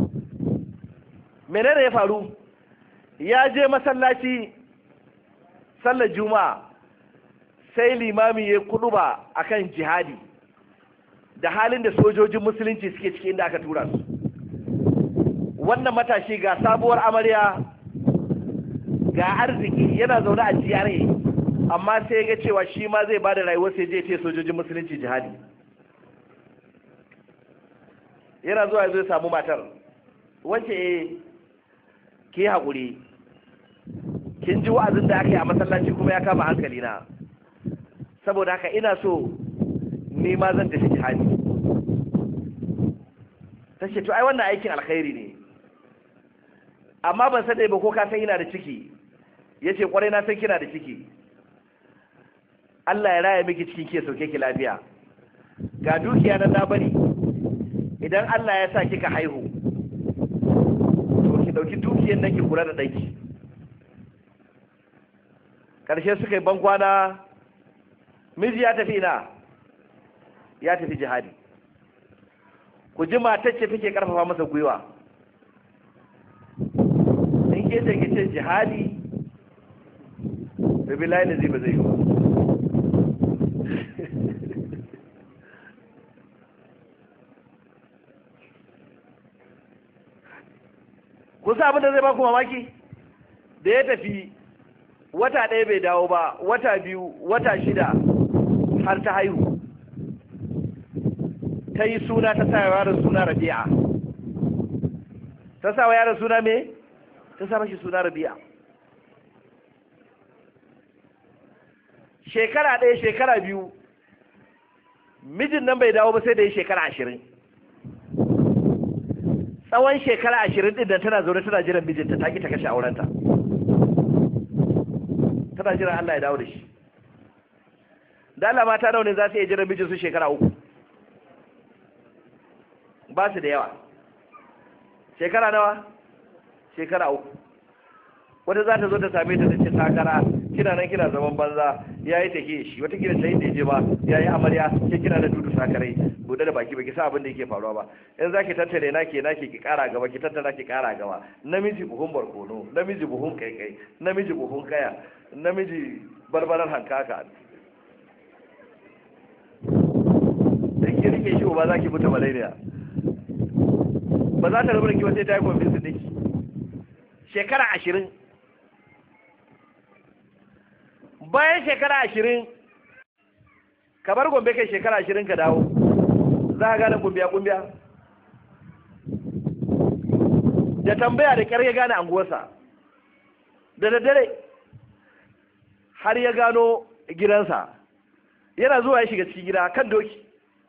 Speaker 2: Menene ya faru? Ya je masallaci sallar Juma'a, sai limami ya kuduba akan jihadi da halin da sojojin musulunci suke ciki inda aka tura su. Wannan matashi ga sabuwar amarya ga arziki yana zaune a G R A, amma sai ya ga cewa shi ma zai bada rayuwar sai je ce sojojin musulunci jihadi. Yana zuwa ya zo ya samu matar, wace eh ki haƙuri, kin ji wa'azin da aka yi a masallaci kuma ya kama hankali na, saboda haka ina so ni ma zan tafi jihadi. Ta ce to ai wannan aikin alkhairi ne, amma ban san ba ko ka san ina da ciki. Ya ce kwarai na san kina da ciki. Allah ya raya miki cikin ke sauke ki lafiya. Ga dukiya nan na bari, idan Allah ya sa kika haihu to ki dauki dukiyar nan ki kula da danki. Karshe suka yi bankwana, miji ya tafi ina? Ya tafi jihadi. Ku ji matar ce take karfafa masa gwiwa. In ke ce ki ce jihadi, babi layi da zai ba zai yi ba. Kusa abin da zai ba ku mamaki? Da ya tafi wata ɗaya bai dawo ba, wata biyu, wata shida, har ta haihu. Ta yi suna, ta sa yaron suna Rabi'a. Ta sa wa yaron suna me? Ta sa mashi suna Rabi'a. Shekara ɗaya, shekara biyu, mijin nan bai dawo ba sai da yi shekara ashirin. Tsawon shekara ashirin ɗin da tana zaune tana jiran mijinta, ta ƙi ta kashe aurenta. Tana jiran Allah ya dawo da shi. Da Allah mata nawa ne za su iya jiran mijinsu shekara uku? Ba su da yawa. Shekara nawa? Shekara uku. Wata za ta zo ta same ta ta ce takara, kina nan kina zaman banza, ya yi take shi, wata kina ta yi da je ba, ya yi amarya, ke kina da dudu sakarai, bude da baki baki sa abin da yake faruwa ba. In za ki tattare na ke na ke ki kara gaba, ki tattara ki kara gaba. Namiji buhun barkono, namiji buhun kaikai, namiji buhun kaya, namiji barbarar hankaka. Da ki rike shi ba za ki mutu malaria. Ba za ta rabu da ki wata ta yi kwamfin ɗinki. Shekara ashirin. Bayan shekara ashirin, ka bar Gombe kai shekara ashirin ka dawo, za ka gane kumbiya-kumbiya. Da tambaya da ƙyar ya gane anguwarsa, da daddare har ya gano gidansa, yana zuwa ya shiga cikin gida kan doki.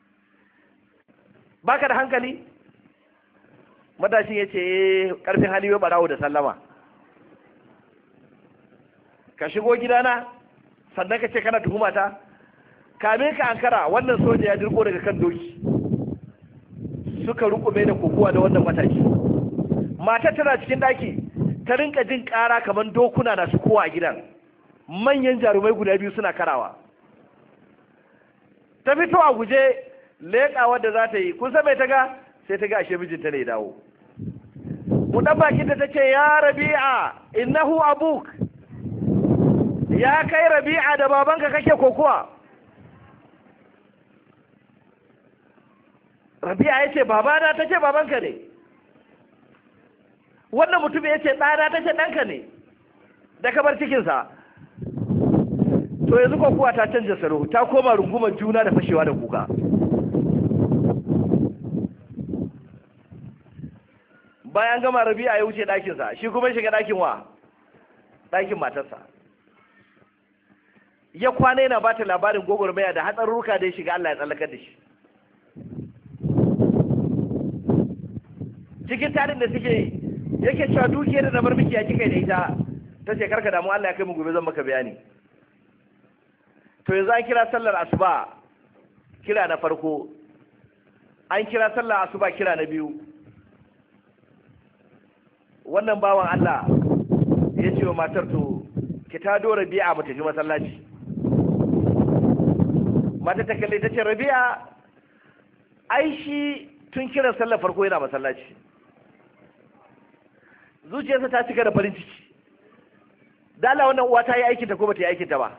Speaker 2: Baka da hankali? Matashin ya ce ƙarfin hali ya barawo da sallama. Ka shigo gidana sannan ka ce kana tuhumata? Kame ka ankara wannan soja ya dirko daga kan doki, suka rukume da kokowa da wannan matashi. Matar tana cikin daki ta rinka jin ƙara kamar dokuna na su kowa a gidan, manyan jarumai guda biyu suna karawa. Ta fito a guje leƙawa da za ta yi, kun san mai ta ga? Sai ta ga ashe mijinta ne dawo. Mu dan bakin da ta ce ya Rabi'a innahu abuk, ya kai Rabi'a da babanka kake kokuwa? Rabi'a ya ce babana, ta ce babanka ne. Wannan mutum ya ce ɗana, ta ce ɗanka ne da kabar cikinsa. To yanzu kokuwa ta canja salo, ta koma rungumar juna da fashewa da kuka. Bayan gama Rabi'a ya wuce ɗakinsa, shi kuma shiga ɗakin wa? Ɗakin matarsa. Ya kwana yana ba ta labarin gwagwarmaya da hatsarurruka da ya shiga, Allah ya tsallakar da shi. Cikin tarin da suke yi, yake cewa dukiyar da na bar miki ya kika da ita, ta ce karka damu, Allah ya kai mu gobe zan maka bayani. To yanzu an kira sallar asuba kira na farko, an kira sallar asuba kira na biyu. Wannan bawan Allah ya ce wa matar, to ki ta do Rabi'a mu tafi masallaci. Mata ta kalle ta ce, Rabi'a ai shi tun kiran sallar farko yana masallaci. Zuciyarsa ta cika da farin ciki. Da Allah wannan uwa ta yi aikinta ko ba ta yi aikinta ba?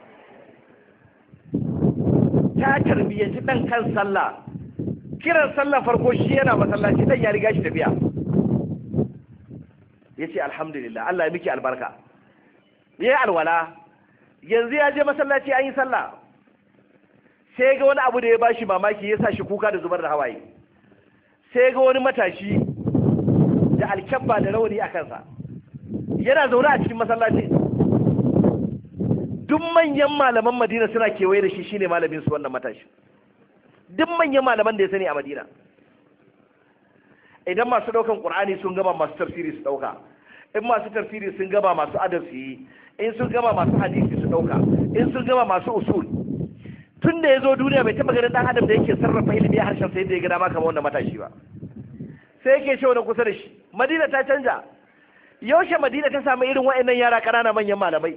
Speaker 2: Ta tarbiyyanci ɗan kan sallah. Kiran sallar farko shi yana masallaci, ɗan ya riga shi tafiya. Ya ce alhamdulillah, Allah ya miki albarka. Ya yi alwala, yanzu ya je masallaci an yi sallah. Sai ga wani abu da ya bashi mamaki, ya sa shi kuka da zubar da hawaye. Sai ga wani matashi da alkyabba da rawani a kansa, yana zaune a cikin masallaci. Duk manyan malaman Madina suna kewaye da shi, shine malamin su wannan matashi. Duk manyan malaman da ya sani a Madina. Idan masu daukan Qur'ani sun gaba, masu tafsiri su dauka. In masu tafsiri sun gaba, masu adab su yi. In sun gaba, masu hadisi su dauka. In sun gaba, masu usul. Tun da ya zo duniya bai taba ganin dan adam da yake sarrafa ilimi a harshen sai da ya ga dama kamar wannan matashi ba. Sai yake cewa na kusa da shi, Madina ta canja. Yaushe Madina ta samu irin wa'annan yara ƙanana manyan malamai?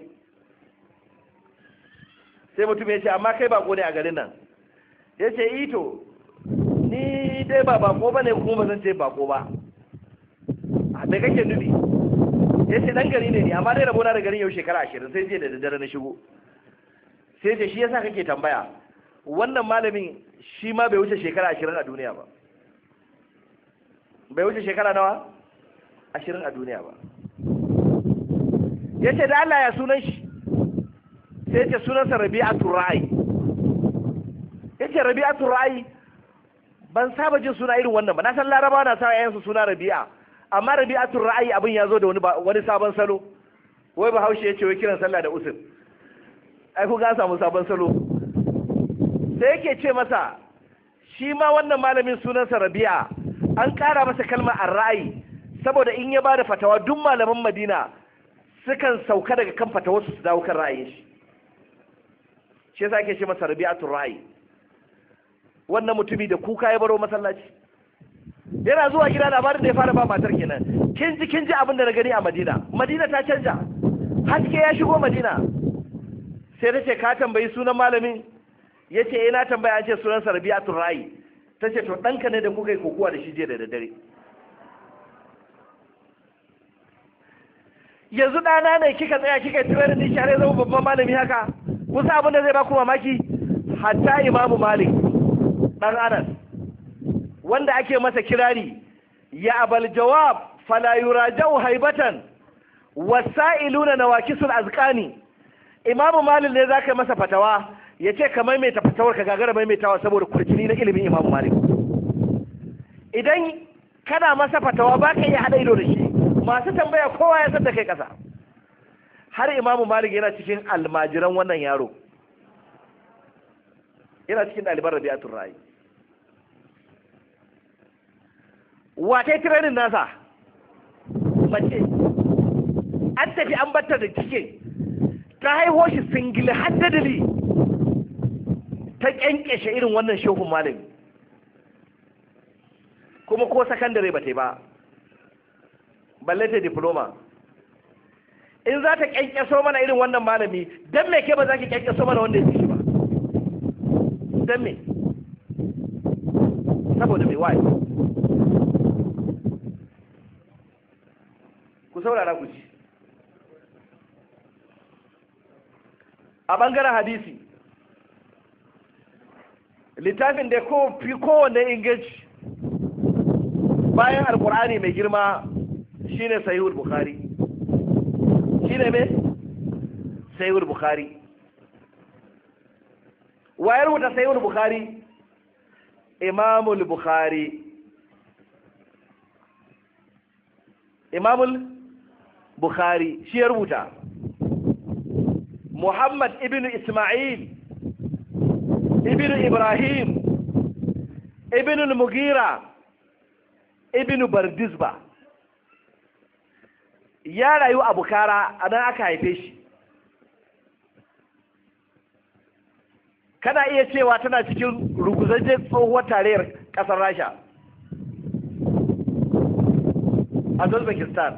Speaker 2: Sai mutum ya ce, amma kai bako ne a garin nan. Ya ce, ito, ni dai ba bako ba ne kuma ba zan ce bako ba. A da kake nufi? Ya ce, ɗan gari ne ne, amma dai rabona da garin yau shekara ashirin, sai je da daddare na shigo. Sai ce, shi yasa kake tambaya, wannan malamin shi ma bai wuce shekara ashirin a duniya ba. Bai wuce shekara nawa? Ashirin a duniya ba. Ya ce, da Allah ya sunan shi? Sai ce sunansa Rabi'atul Ra'i. Ya ce Rabi'atul Ra'i, ban saba jin suna irin wannan ba. Na san Laraba na sa yayansu suna Rabi'a, amma Rabi'atul Ra'i abin ya zo da wani wani sabon salo. Wai Bahaushe ya ce wai kiran sallah da usul. Ai ku ga samu sabon salo. Sai yake ce masa, shi ma wannan malamin sunansa Rabi'a, an ƙara masa kalmar ar-ra'i saboda in ya bada fatawa duk malaman Madina sukan sauka daga kan fatawarsu su dawo kan ra'ayin shi. Shi yasa ake ce masa Rabi'atul Ra'i. Wannan mutumi da kuka ya baro masallaci. Yana zuwa gida labarin da ya fara ba matar kenan. Kin ji kin ji abin da na gani a Madina. Madina ta canja. Haske ya shigo Madina. Sai ta ce ka tambayi sunan malamin? Ya ce ina tambaya, an ce sunansa Rabi'atul Ra'i. Ta ce to ɗanka ne da kuka yi kokuwa da shi jiya da daddare. Yanzu ɗana ne kika tsaya kika yi tirenin din share zama babban malami haka? Kusa abin da zai baku mamaki? Hatta Imamu Malik ɗan Anas, wanda ake masa kirari ya abal jawab fala yurajau haibatan wasa'iluna nawakisul azqani. Imamu Malik ne zaka masa fatawa, ya ce ka maimaita fatawar ka gagara maimaitawa saboda kurjini na ilimin Imamu Malik. Idan kana masa fatawa ba ka iya haɗa ido da shi, masu tambaya kowa ya san da kai ƙasa. Har Imamu Malik yana cikin almajiran wannan yaro, yana cikin ɗaliban Rabi'atul Ra'i. Watai tirenin nasa mace, an tafi an batta da cike, ta haihuwa shi singili haddadali, ta kyankyashe irin wannan shehun malami, kuma ko sakandare ba ta yi ba, balle ta diploma. In za ta kyankyaso mana irin wannan malami, don me ke ba za ki kyankyaso mana wanda ya fi shi ba? Don me? Saboda mai waye. Ku saurara ku ci. a ɓangaren hadisi littafin da ko fi kowanne inganci bayan alkur'ani mai girma shine sahihul bukhari shine me sahihul bukhari wayar rubuta sahihul bukhari imamul bukhari imamul bukhari shi ya rubuta. Muhammad ibn Ismail ibn Ibrahim ibn al-Mughira ibn Bardizba ya rayu a Bukhara, a nan aka haife shi. Kana iya cewa tana cikin ruguzajjen tsohuwar tarayyar ƙasar Rasha a Uzbekistan.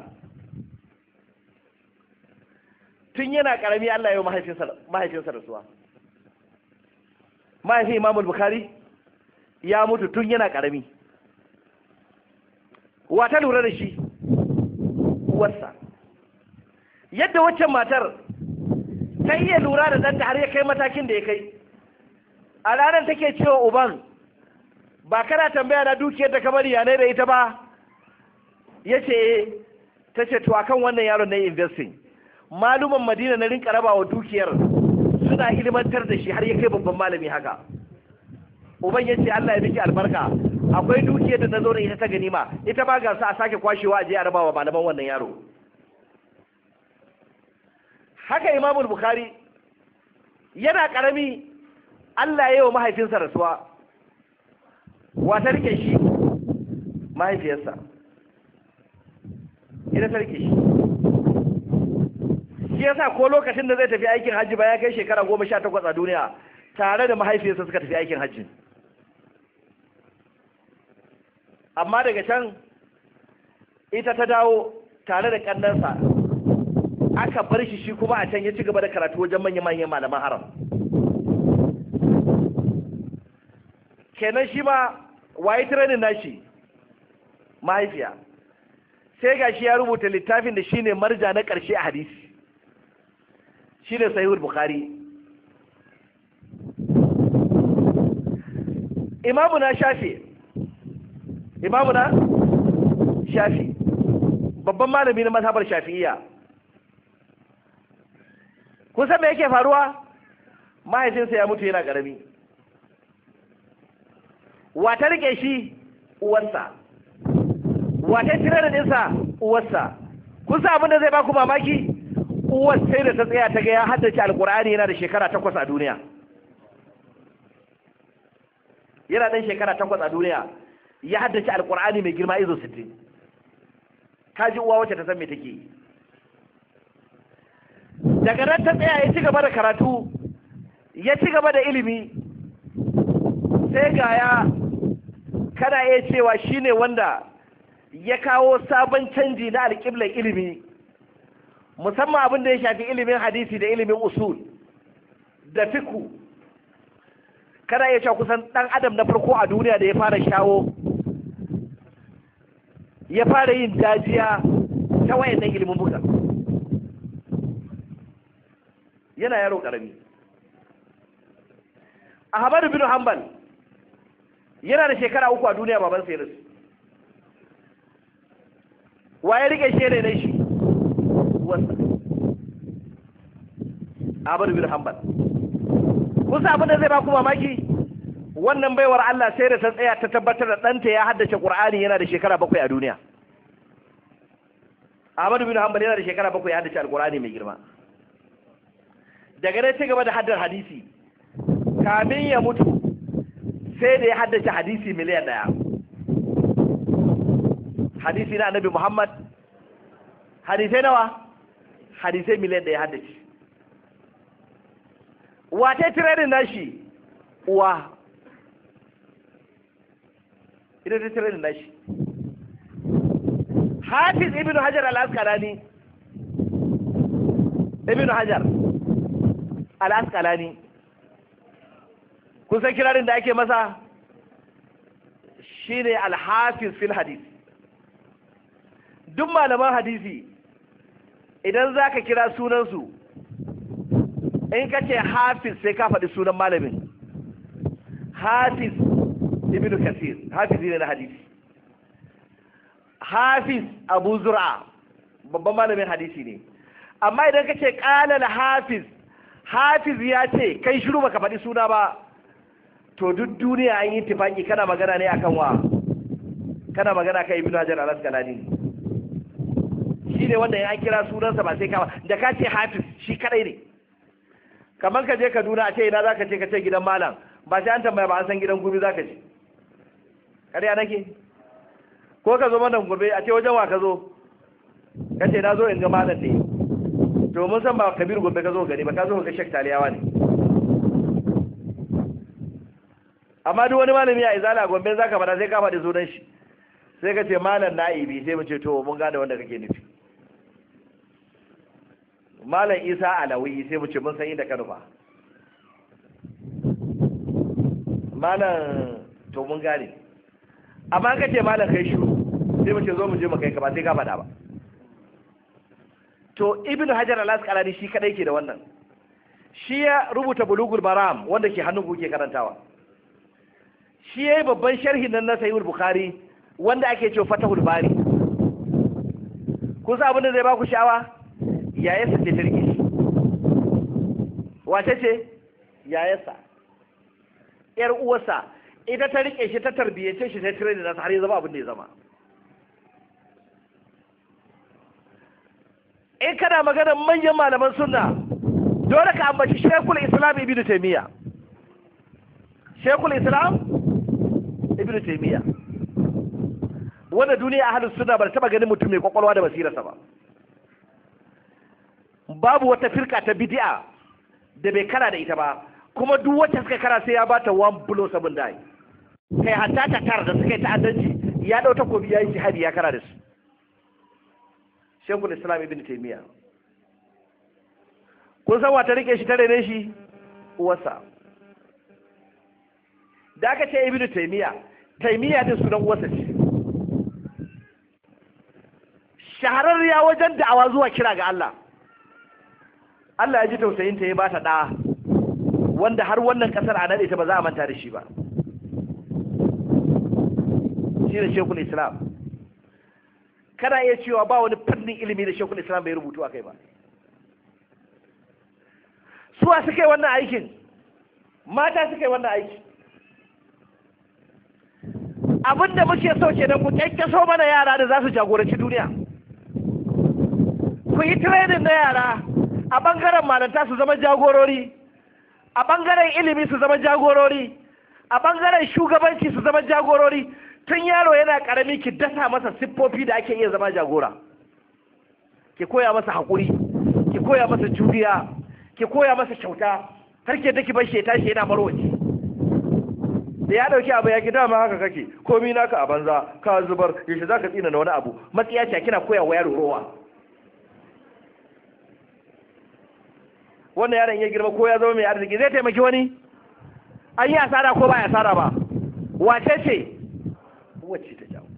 Speaker 2: Tun yana ƙarami Allah ya yi mahaifinsa rasuwa. Mahaifin Imam Bukhari ya mutu tun yana ƙarami. Wata lura da shi uwarsa. Yadda waccan matar ta iya lura da ɗanta har ya kai matakin da ya kai, a ranar take cewa uban, ba kana tambaya na dukiyar da kamar yanai da ita ba? Ya ce, ta ce to akan wannan yaron na investing. Maluman Madina na rinka raba wa dukiyar suna ilimantar da shi har ya kai babban malami haka. Uban ya ce Allah ya miki albarka, akwai dukiyar da na zo da ita ta ganima, ita ba ga sa a sake kwashewa a je a raba wa malaman wannan yaro. Haka Imam Bukhari yana karami Allah ya yi wa mahaifinsa rasuwa. Wata rike shi mahaifiyarsa, ita ta rike shi. Shi yasa ko lokacin da zai tafi aikin hajji ba ya kai shekara goma sha takwas a duniya, tare da mahaifiyarsa suka tafi aikin hajji. Amma daga can ita ta dawo tare da ƙannansa, aka bar shi shi kuma a can ya ci gaba da karatu wajen manya-manyan malaman haram. Kenan shi ma waye training nashi mahaifiya. Sai ga shi ya rubuta littafin da shine marja na ƙarshe a hadisi, shine sahihul bukhari. Imamu na shafi imamu na shafi babban malami na mazhabar shafi'iyya. Kun san me yake faruwa? Mahaifinsa ya mutu yana ƙarami. Wata rike shi uwarsa, wata tire da ɗinsa uwarsa. Kun san abin da zai baku mamaki? Uwar sai da ta tsaya ta ga ya haddace alkur'ani yana da shekara takwas a duniya. Yana ɗan shekara takwas a duniya ya haddace alkur'ani mai girma izo sittin. Kaji uwa wacce ta san me take yi. Daga nan ta tsaya ya ci gaba da karatu, ya ci gaba da ilimi, sai ga ya kana iya cewa shine wanda ya kawo sabon canji na alƙiblar ilimi, musamman abin da ya shafi ilimin hadisi da ilimin usul da fiku. Kana iya cewa kusan ɗan adam na farko a duniya da ya fara shawo, ya fara yin dajiya ta wayannan ilimin buga. Yana yaro ƙarami. Ahmad bin Hanbal yana da shekara uku a duniya baban sai rasu. Waye rike shi ne shi? Wasa. Ahmad bin Hanbal. Kusa abin da zai ba ku mamaki? Wannan baiwar Allah sai da ta tsaya ta tabbatar da ɗanta ya haddace Qur'ani yana da shekara bakwai a duniya. Ahmad bin Hanbal yana da shekara bakwai ya haddace Al-Qur'ani mai girma. Daga nan ci gaba da haddar hadisi. Kamin ya mutu sai da ya haddace hadisi miliyan ɗaya. Hadisi na Annabi Muhammad, hadisai nawa? Hadisai miliyan ɗaya haddace. Wata tirenin nashi? Uwa. Ita ta tirenin nashi. Hafiz Ibn Hajar al-Asqalani. Ibn Hajar al-Asqalani. Kun san kirarin da ake masa? Shine al-Hafiz fil hadis. Duk malaman hadisi idan zaka kira sunansu, in ka ce hafiz sai ka faɗi sunan malamin. Hafiz ibn Kathir, hafiz ne na hadisi. Hafiz Abu Zur'a, babban malamin hadisi ne. Amma idan ka ce qala al-hafiz, hafiz ya ce kai shiru baka faɗi suna ba, to duk duniya an yi tifaki kana magana ne akan wa? Kana magana kan Ibn Hajar al-Asqalani. Shi ne wanda ya kira sunansa ba sai ka da ka ce hafiz shi kadai ne. Kamar ka je Kaduna a ce ina zaka ce ka ce gidan malam, ba sai an tambaya ba an san gidan gumi zaka ce. Kariya nake? Ko ka zo mana gobe a ce wajen wa ka zo? Ka ce na zo in ga malam ne. To mun san ba Kabir gobe ka zo gani ba, ka zo ga Sheikh Taliyawa ne. Amma duk wani malami ya izala gombe zaka fada sai ka faɗi sunan shi. Sai ka ce malam na'ibi, sai mu ce to mun gane wanda kake nufi. Malam Isa Alawi, sai mu ce mun san inda ka nufa. Malam to mun gane. Amma ka ce malam kai shiru, sai mu ce zo mu je mu kai ka ba sai ka faɗa ba. To Ibn Hajar al-Asqalani shi kadai ke da wannan. Shi ya rubuta Bulugul Maram wanda ke hannun ku ke karantawa. Shi yayi babban sharhin nan na Sahih Bukhari wanda ake cewa Fathul Bari. Kun san abin da zai ba ku sha'awa? Yayarsa ce ta rike shi. Wace ce? Yayarsa. Yar uwarsa ita ta rike shi, ta tarbiyyace shi, ta tare da har ya zama abin da ya zama. In kana maganar manyan malaman sunna, dole ka ambaci Sheikhul Islam Ibn Taymiyyah. Sheikhul Islam Ibn Taymiyyah. Wanda duniya ahlus sunna ba ta taba ganin mutum mai kwakwalwa da basirarsa ba. Babu wata firka ta bid'a da bai kara da ita ba, kuma duk wacce suka kara sai ya bata one blow seven die. Kai hatta ta tar da suka yi ta'addanci ya dau takobi yayi jihadi ya kara da su. Sheikhul Islam Ibn Taymiyyah. Kun san wata rike shi ta rene shi? Uwarsa. Da aka ce Ibn Taymiyyah, Taymiyyah din sunan uwarsa ce. Shahararriya wajen da'awa zuwa kira ga Allah. Allah ya ji tausayin ta ya bata da wanda har wannan kasar a nade ta ba za a manta da shi ba. Shi ne Sheikhul Islam. Kana iya cewa ba wani fannin ilimi da Sheikhul Islam bai rubutu akai ba. Suwa suka yi wannan aikin? Mata suka yi wannan aiki. Abinda muke so kenan ku kyakkyaso mana yara da za su jagoranci duniya. Ku yi training na yara a bangaren malanta su zama jagorori, a bangaren ilimi su zama jagorori, a bangaren shugabanci su zama jagorori. Tun yaro yana karami ki dasa masa siffofi da ake iya zama jagora. Ki koya masa haƙuri, ki koya masa juriya, ki koya masa kyauta, har ke daki bar shi ya tashi yana marwaci. Da ya dauki abu ya ki dama haka kake, komai naka a banza, ka zubar, yaushe zaka tsina na wani abu. Matsiya ce kina koya wa yaro rowa. Wannan yaron ya girma ko ya zama mai arziki zai taimaki wani? An yi asara ko ba ya asara ba? Wace ce? Wacce ta jawo.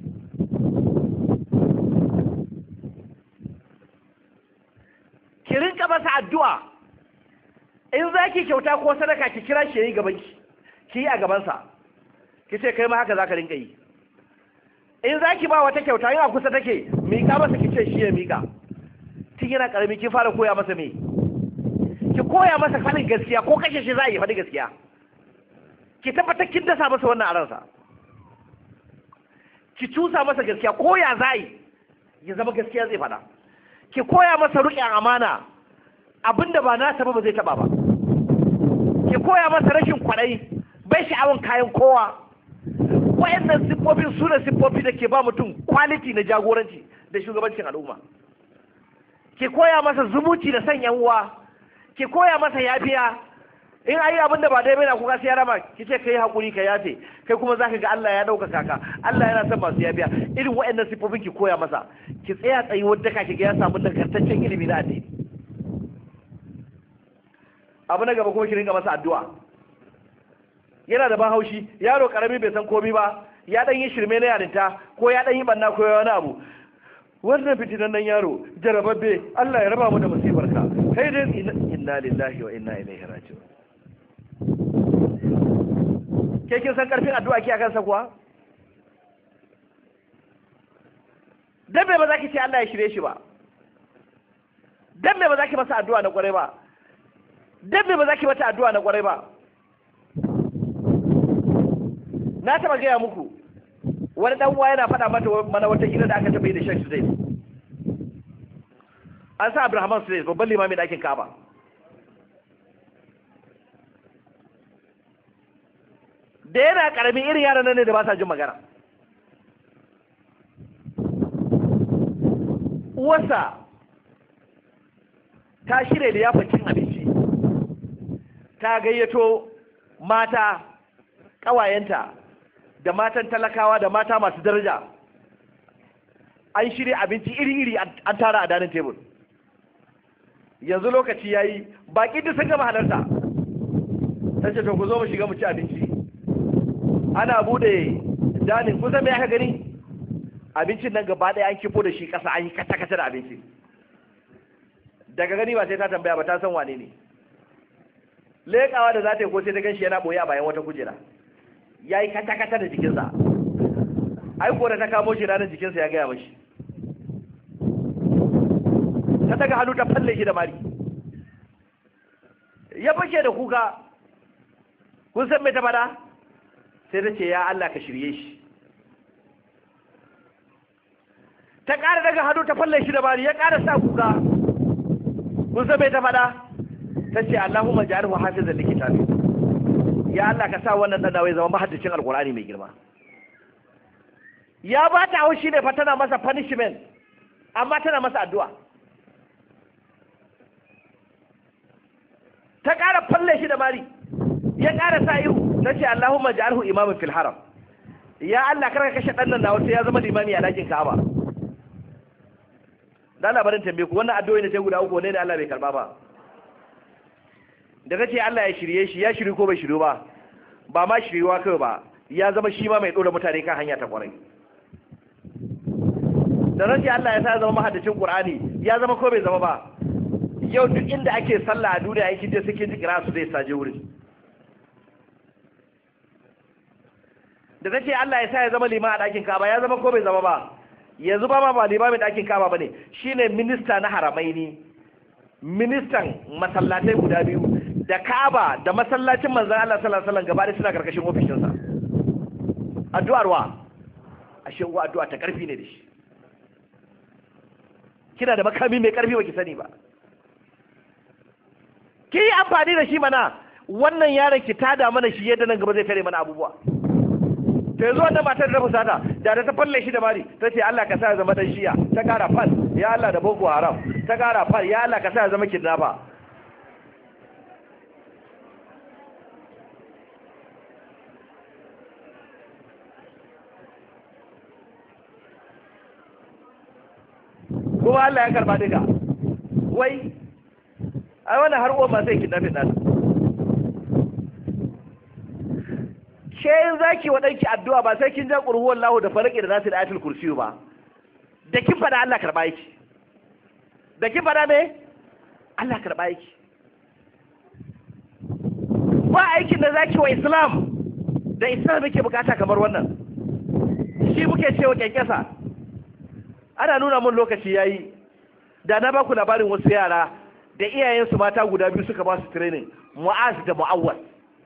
Speaker 2: Ki rinka masa addu'a. In za ki kyauta ko sadaka ki kira shi yayi gaban ki. Ki yi a gabansa. Ki ce kai ma haka za ka rinka yi. In za ki ba wata kyauta yana kusa take, miƙa masa ki ce shi ya miƙa. Tun yana ƙarami ki fara koya masa me? Ki koya masa faɗin gaskiya ko kashe shi za a yi faɗi gaskiya. Ki tabbatar kin dasa masa wannan a ransa. Ki cusa masa gaskiya ko ya za yi ya zama gaskiya zai faɗa. Ki koya masa riƙe amana, abinda ba nasa ba ba zai taɓa ba. Ki koya masa rashin kwaɗayi, bai sha'awan kayan kowa. Wayannan siffofin su ne siffofi da ke ba mutum quality na jagoranci da shugabancin al'umma. Ki koya masa zumunci da san yan uwa. Ki koya masa yafiya. In ayi abin da ba dai na kuka sai ya rama, ki ce kai hakuri ka yafe, kai kuma zaka ga Allah ya dauka kaka. Allah yana son masu yafiya. Irin waɗannan sifofin ki koya masa. Ki tsaya tsayi wanda kake ga ya samu nagartaccen ilimi na addini. Abu na gaba kuma ki ringa masa addu'a. Yana da ban haushi, yaro karami bai san komai ba, ya dan yi shirme na yarinta ko ya dan yi banna ko wani abu. Wannan fitinan nan yaro jarababbe, Allah ya raba mu da musibarka. Kai dai inna inna lillahi wa inna ilaihi raji'un. Ke kin san karfin addu'a ki akan sa kuwa? Dan me ba za ki ce Allah ya shirye shi ba? Dan me ba za ki masa addu'a na kwarai ba? Dan me ba za ki mata addu'a na kwarai ba? Na taba gaya muku wani dan uwa yana faɗa mata mana wata gida da aka taɓa yi da Sheikh Sudais. An sa Abraham Sudais babban limamin ɗakin Kaaba. Da yana ƙaramin irin yaran nan ne da ba sa jin magana. Uwarsa ta shirya liyafar cin abinci, ta gayyato mata ƙawayenta da matan talakawa da mata masu daraja. An shirya abinci iri-iri an tara a danin tebur. Yanzu lokaci ya yi, baƙi duk sun gama halarta. Ta ce to ku zo mu shiga mu ci abinci. Ana bude danin, kusan me aka gani? Abincin nan gaba ɗaya an kifo da shi ƙasa, an yi kata-kata da abinci. Daga gani ba sai ta tambaya ba, ta san wane ne. Leƙawa da za ta yi ko sai ta ganshi yana ɓoye a bayan wata kujera. Ya yi kata-kata da jikinsa. Ai ko da ta kamo shi ranar jikinsa ya gaya mashi. Ta daga hannu ta falle shi da mari. Ya fashe da kuka. Kun san me ta faɗa? Sai ta ce ya Allah ka shirye shi. Ta ƙara daga hannu ta falle shi da mari, ya ƙara sa kuka. Kun san me ta faɗa? Ta ce Allahumma ja'alhu hafizan likitabi. Ya Allah ka sa wannan dan nawa ya zama mahaddicin alqur'ani mai girma. Ya ba ta haushi ne fa tana masa punishment, amma tana masa addu'a. Ta ƙara falle shi da mari, ya ƙara sa ihu, ta ce Allahumma ja'alhu imaman fil haram. Ya Allah kar ka kashe dan nan nawa sai ya zama limami a dakin Ka'aba. Dan labarin tambaye ku, wannan addu'o'i ne sai guda uku ne da Allah bai karba ba. Da kace Allah ya shirye shi, ya shiri ko bai shiru ba? Ba ma shiriwa kai ba, ya zama shi ma mai dora mutane kan hanya ta kwarai. Da nace Allah ya sa ya zama mahaddacin Qur'ani, ya zama ko bai zama ba? Yau duk inda ake sallah a duniya yake je suke jikira su zai saje wurin. Da nace Allah ya sa ya zama liman a dakin Kaaba, ya zama ko bai zama ba? Yanzu ba ma ba limamin dakin Kaaba bane, shine minista na haramaini, ministan masallatai guda biyu, da Kaaba da masallacin manzon Allah sallallahu alaihi wasallam gaba da suna karkashin ofishin sa. Addu'ar wa? Ashe wa addu'a ta karfi ne da shi. Kina da makami mai karfi baki sani ba. Ki yi amfani da shi mana, wannan yaron ki tada mana shi yadda nan gaba zai tare mana abubuwa. Ta yanzu wannan matar da fusata, da ta falle shi da mari, ta ce Allah ka sa ya zama dan shiya, ta kara fal, ya Allah da Boko Haram, ta kara fal, ya Allah ka sa ya zama kidnapper. Kuma Allah ya karba duka. Wai, ai wannan har uwan ba sai kidnapping ɗan. Ke yin zaki wa ɗanki addu'a ba sai kin ja ƙurhuwar lahu da faraƙi da nasu da ayatul kursiyu ba. Da kin faɗa Allah karɓa yake. Da kin faɗa me? Allah karɓa yake. Ba aikin da zaki wa Islam da Islam yake bukata kamar wannan. Shi muke cewa kyankyasa. Ana nuna mun lokaci yayi. Da na baku labarin wasu yara da iyayensu mata guda biyu suka ba su training, Mu'az da Mu'awwal.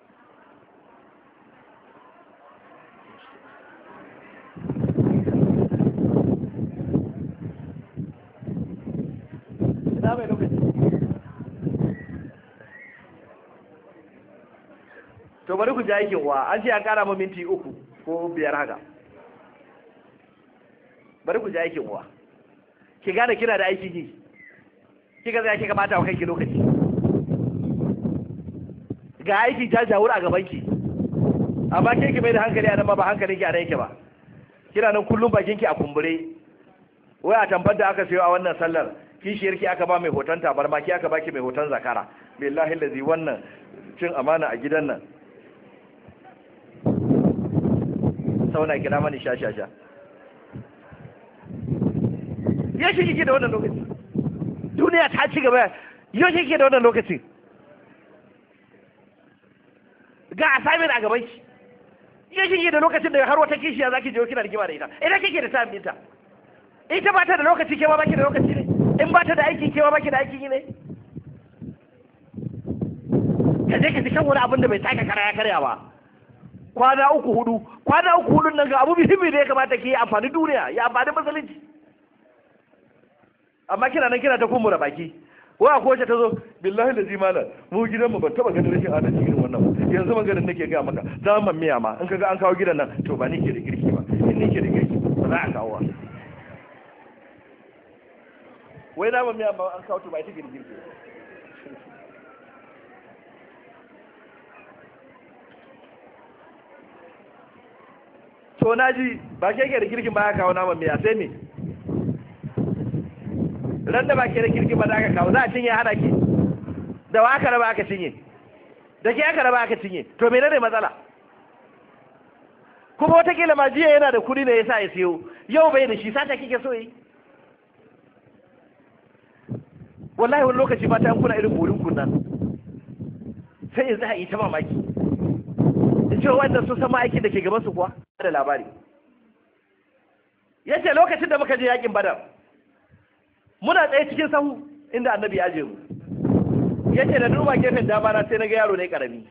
Speaker 2: To bari ku ji aikin wa, an ce an kara ma minti uku ko biyar haka. Bari ku ji aikin wa. Ki gane kina da aiki ki. Kika zai kika bata wa kanki lokaci. Ga aiki ta jawur a gaban ki. Amma ke ki mai da hankali a nan ba ba hankalin ki a nan yake ba. Kina nan kullum bakin ki a kumbure. Wai a tambar da aka sayo a wannan sallar, kishiyar ki aka ba mai hoton tabarma, ki aka baki mai hoton zakara. Billahi lazi wannan cin amana a gidan nan. Sauna kira mani sha sha sha. Ya shi kike da wannan lokaci. Duniya ta ci gaba, yau kike da wannan lokacin ga assignment a gaban ki, yau kike da lokacin da har wata kishiya zaki je kina rigima da ita, idan kike da time ɗinta, ita ba ta da lokaci kewa baki da lokaci ne, in ba ta da aiki kewa baki da aiki ne, ka je ka ji kan wani abin da bai taka kara ya karya ba. Kwana uku hudu kwana uku hudun nan ga abu muhimmi da ya kamata ki yi amfani duniya, ya amfani musulunci, amma kina nan kina ta kumbura baki. Wa ko ta zo billahi da zimana mu gidan mu ban taba ganin rashin adalci irin wannan ba, yanzu maganin nake ga maka zaman miya ma in kaga an kawo gidan nan to ba ni ke da girki ba, in ni ke da girki ba za a kawo. Wai zaman miya ba an kawo to ba ita ke da girki. To na ji ba ke ke da kirkin ba ya kawo naman miya sai me ran da ba ke da kirkin ba za ka kawo za a cinye hana ki da wa aka raba aka cinye da ke aka raba aka cinye to mene ne matsala? Kuma watakila ma jiya yana da kuɗi ne ya sa ya siyo, yau bai da shi, sata kike so yi? Wallahi wani lokaci mata yan kuna irin burin kunnan sai in za a yi ta mamaki in ce wanda sun sama aikin da ke gaban su kuwa da labari. Yace lokacin da muka je yakin Badar muna tsaye cikin sahu inda annabi ya je mu, yace da duba gefen dama na sai na ga yaro ne karami,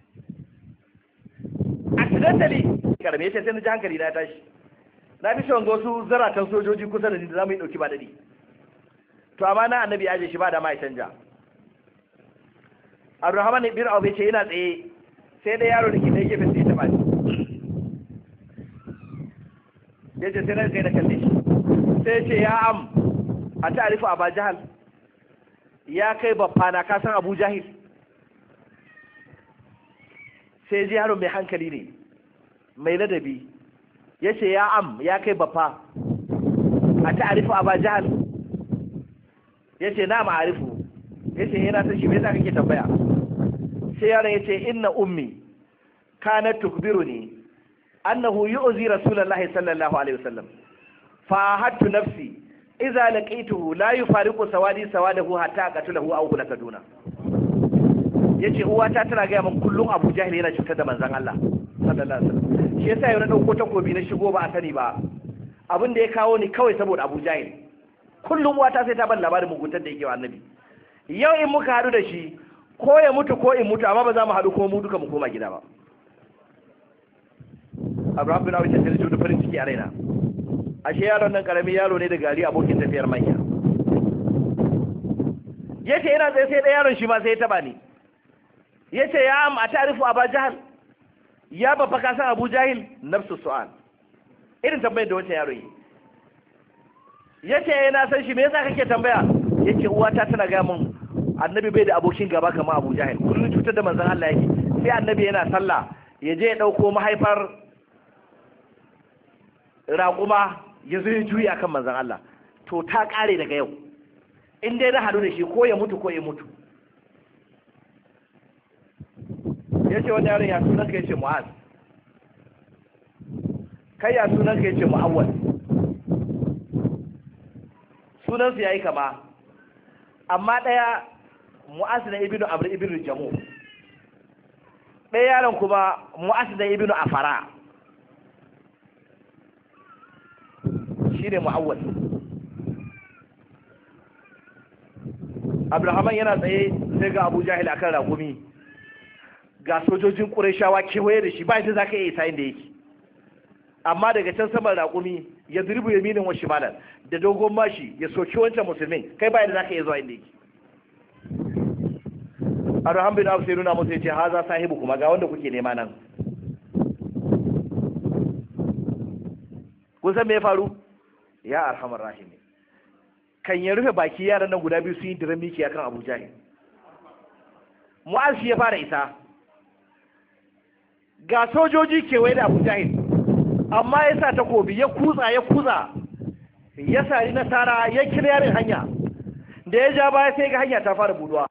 Speaker 2: accidentally karami, yace sai na ji hankali na tashi, na fi son ga wasu zaratan sojoji kusa da ni da zamu yi dauki ba dadi, to amma na annabi ya je shi ba da mai canja. Abdurrahman ibn Auf yace ina tsaye sai da yaro da ke da gefen sai ta bani, yace sai na kai da kalle shi sai ce ya am a ta'arifu Abu Jahal, ya kai baffana ka san Abu Jahil? Sai ji yaro mai hankali ne mai ladabi yace ya am ya kai baffa a ta'arifu Abu Jahal? Yace na ma'arifu. Yace yana san shi, me yasa kake tambaya? Sai yaron yace inna ummi kanat tukbiruni annahu yu'zi rasulullahi sallallahu alaihi wasallam fa hattu nafsi idza laqituhu la yufariqu sawadi sawadahu hatta aqatulahu aw kulakaduna. Yace uwata tana ga min kullum Abu Jahil yana cutar da manzon Allah sallallahu alaihi wasallam, shi yasa yau na dauko takobi na shigo ba a sani ba, abin da ya kawo ni kawai saboda Abu Jahil. Kullum uwata sai ta ban labarin muguntar da yake wa annabi. Yau in muka hadu da shi ko ya mutu ko in mutu, amma ba za mu hadu ko mu duka mu koma gida ba. Abraham bin Abi sai da farin ciki a raina, ashe yaron nan karami yaro ne da gari abokin tafiyar manya. Yace ina zai sai da yaron shi ma sai ya taba ni, yace ya am a ta'rifu Abu Jahal, ya babba ka san Abu Jahil? Nafsu su'al, irin tambayar da wancan yaro yi. Yace na san shi, me yasa kake tambaya? Yace uwata tana ga mun annabi bai da abokin gaba kamar Abu Jahil, kullum cutar da manzon Allah yake, sai annabi yana sallah ya je ya dauko mahaifar raƙuma ya zo ya juya kan manzon Allah, to ta kare daga yau, in dai na hadu da shi ko ya mutu ko ya mutu. Yace wani yaron ya sunan ka? Yace Mu'az. Kai ya sunan ka? Yace Mu'awwal. Sunansu yayi kama, amma ɗaya Mu'az da ibnu Amr ibnu Jamu, ɗaya yaron kuma Mu'az da ibnu Afara, shine Mu'awwal. Abdurrahman yana tsaye sai ga Abu Jahil akan raƙumi, ga sojojin Qurayshawa kewaye da shi, ba shi zaka iya isa inda yake, amma daga can saman raƙumi ya zurbu yaminin wa shimalan da dogon mashi ya soki wancan musulmin, kai ba yadda zaka iya zuwa inda yake. Abraham bin Auf sai nuna musu yace haza sahibu kuma ga wanda kuke nema nan. Kun san me ya faru? Ya arhamar rahimi, kan ya rufe baki yaran nan guda biyu sun yi diran miki akan Abu Jahil. Mu'az ya fara isa, ga sojoji kewaye da Abu Jahil, amma ya sa takobi ya kutsa ya kutsa ya sari nasara ya kira yarin hanya, da ya ja baya sai ga hanya ta fara buduwa.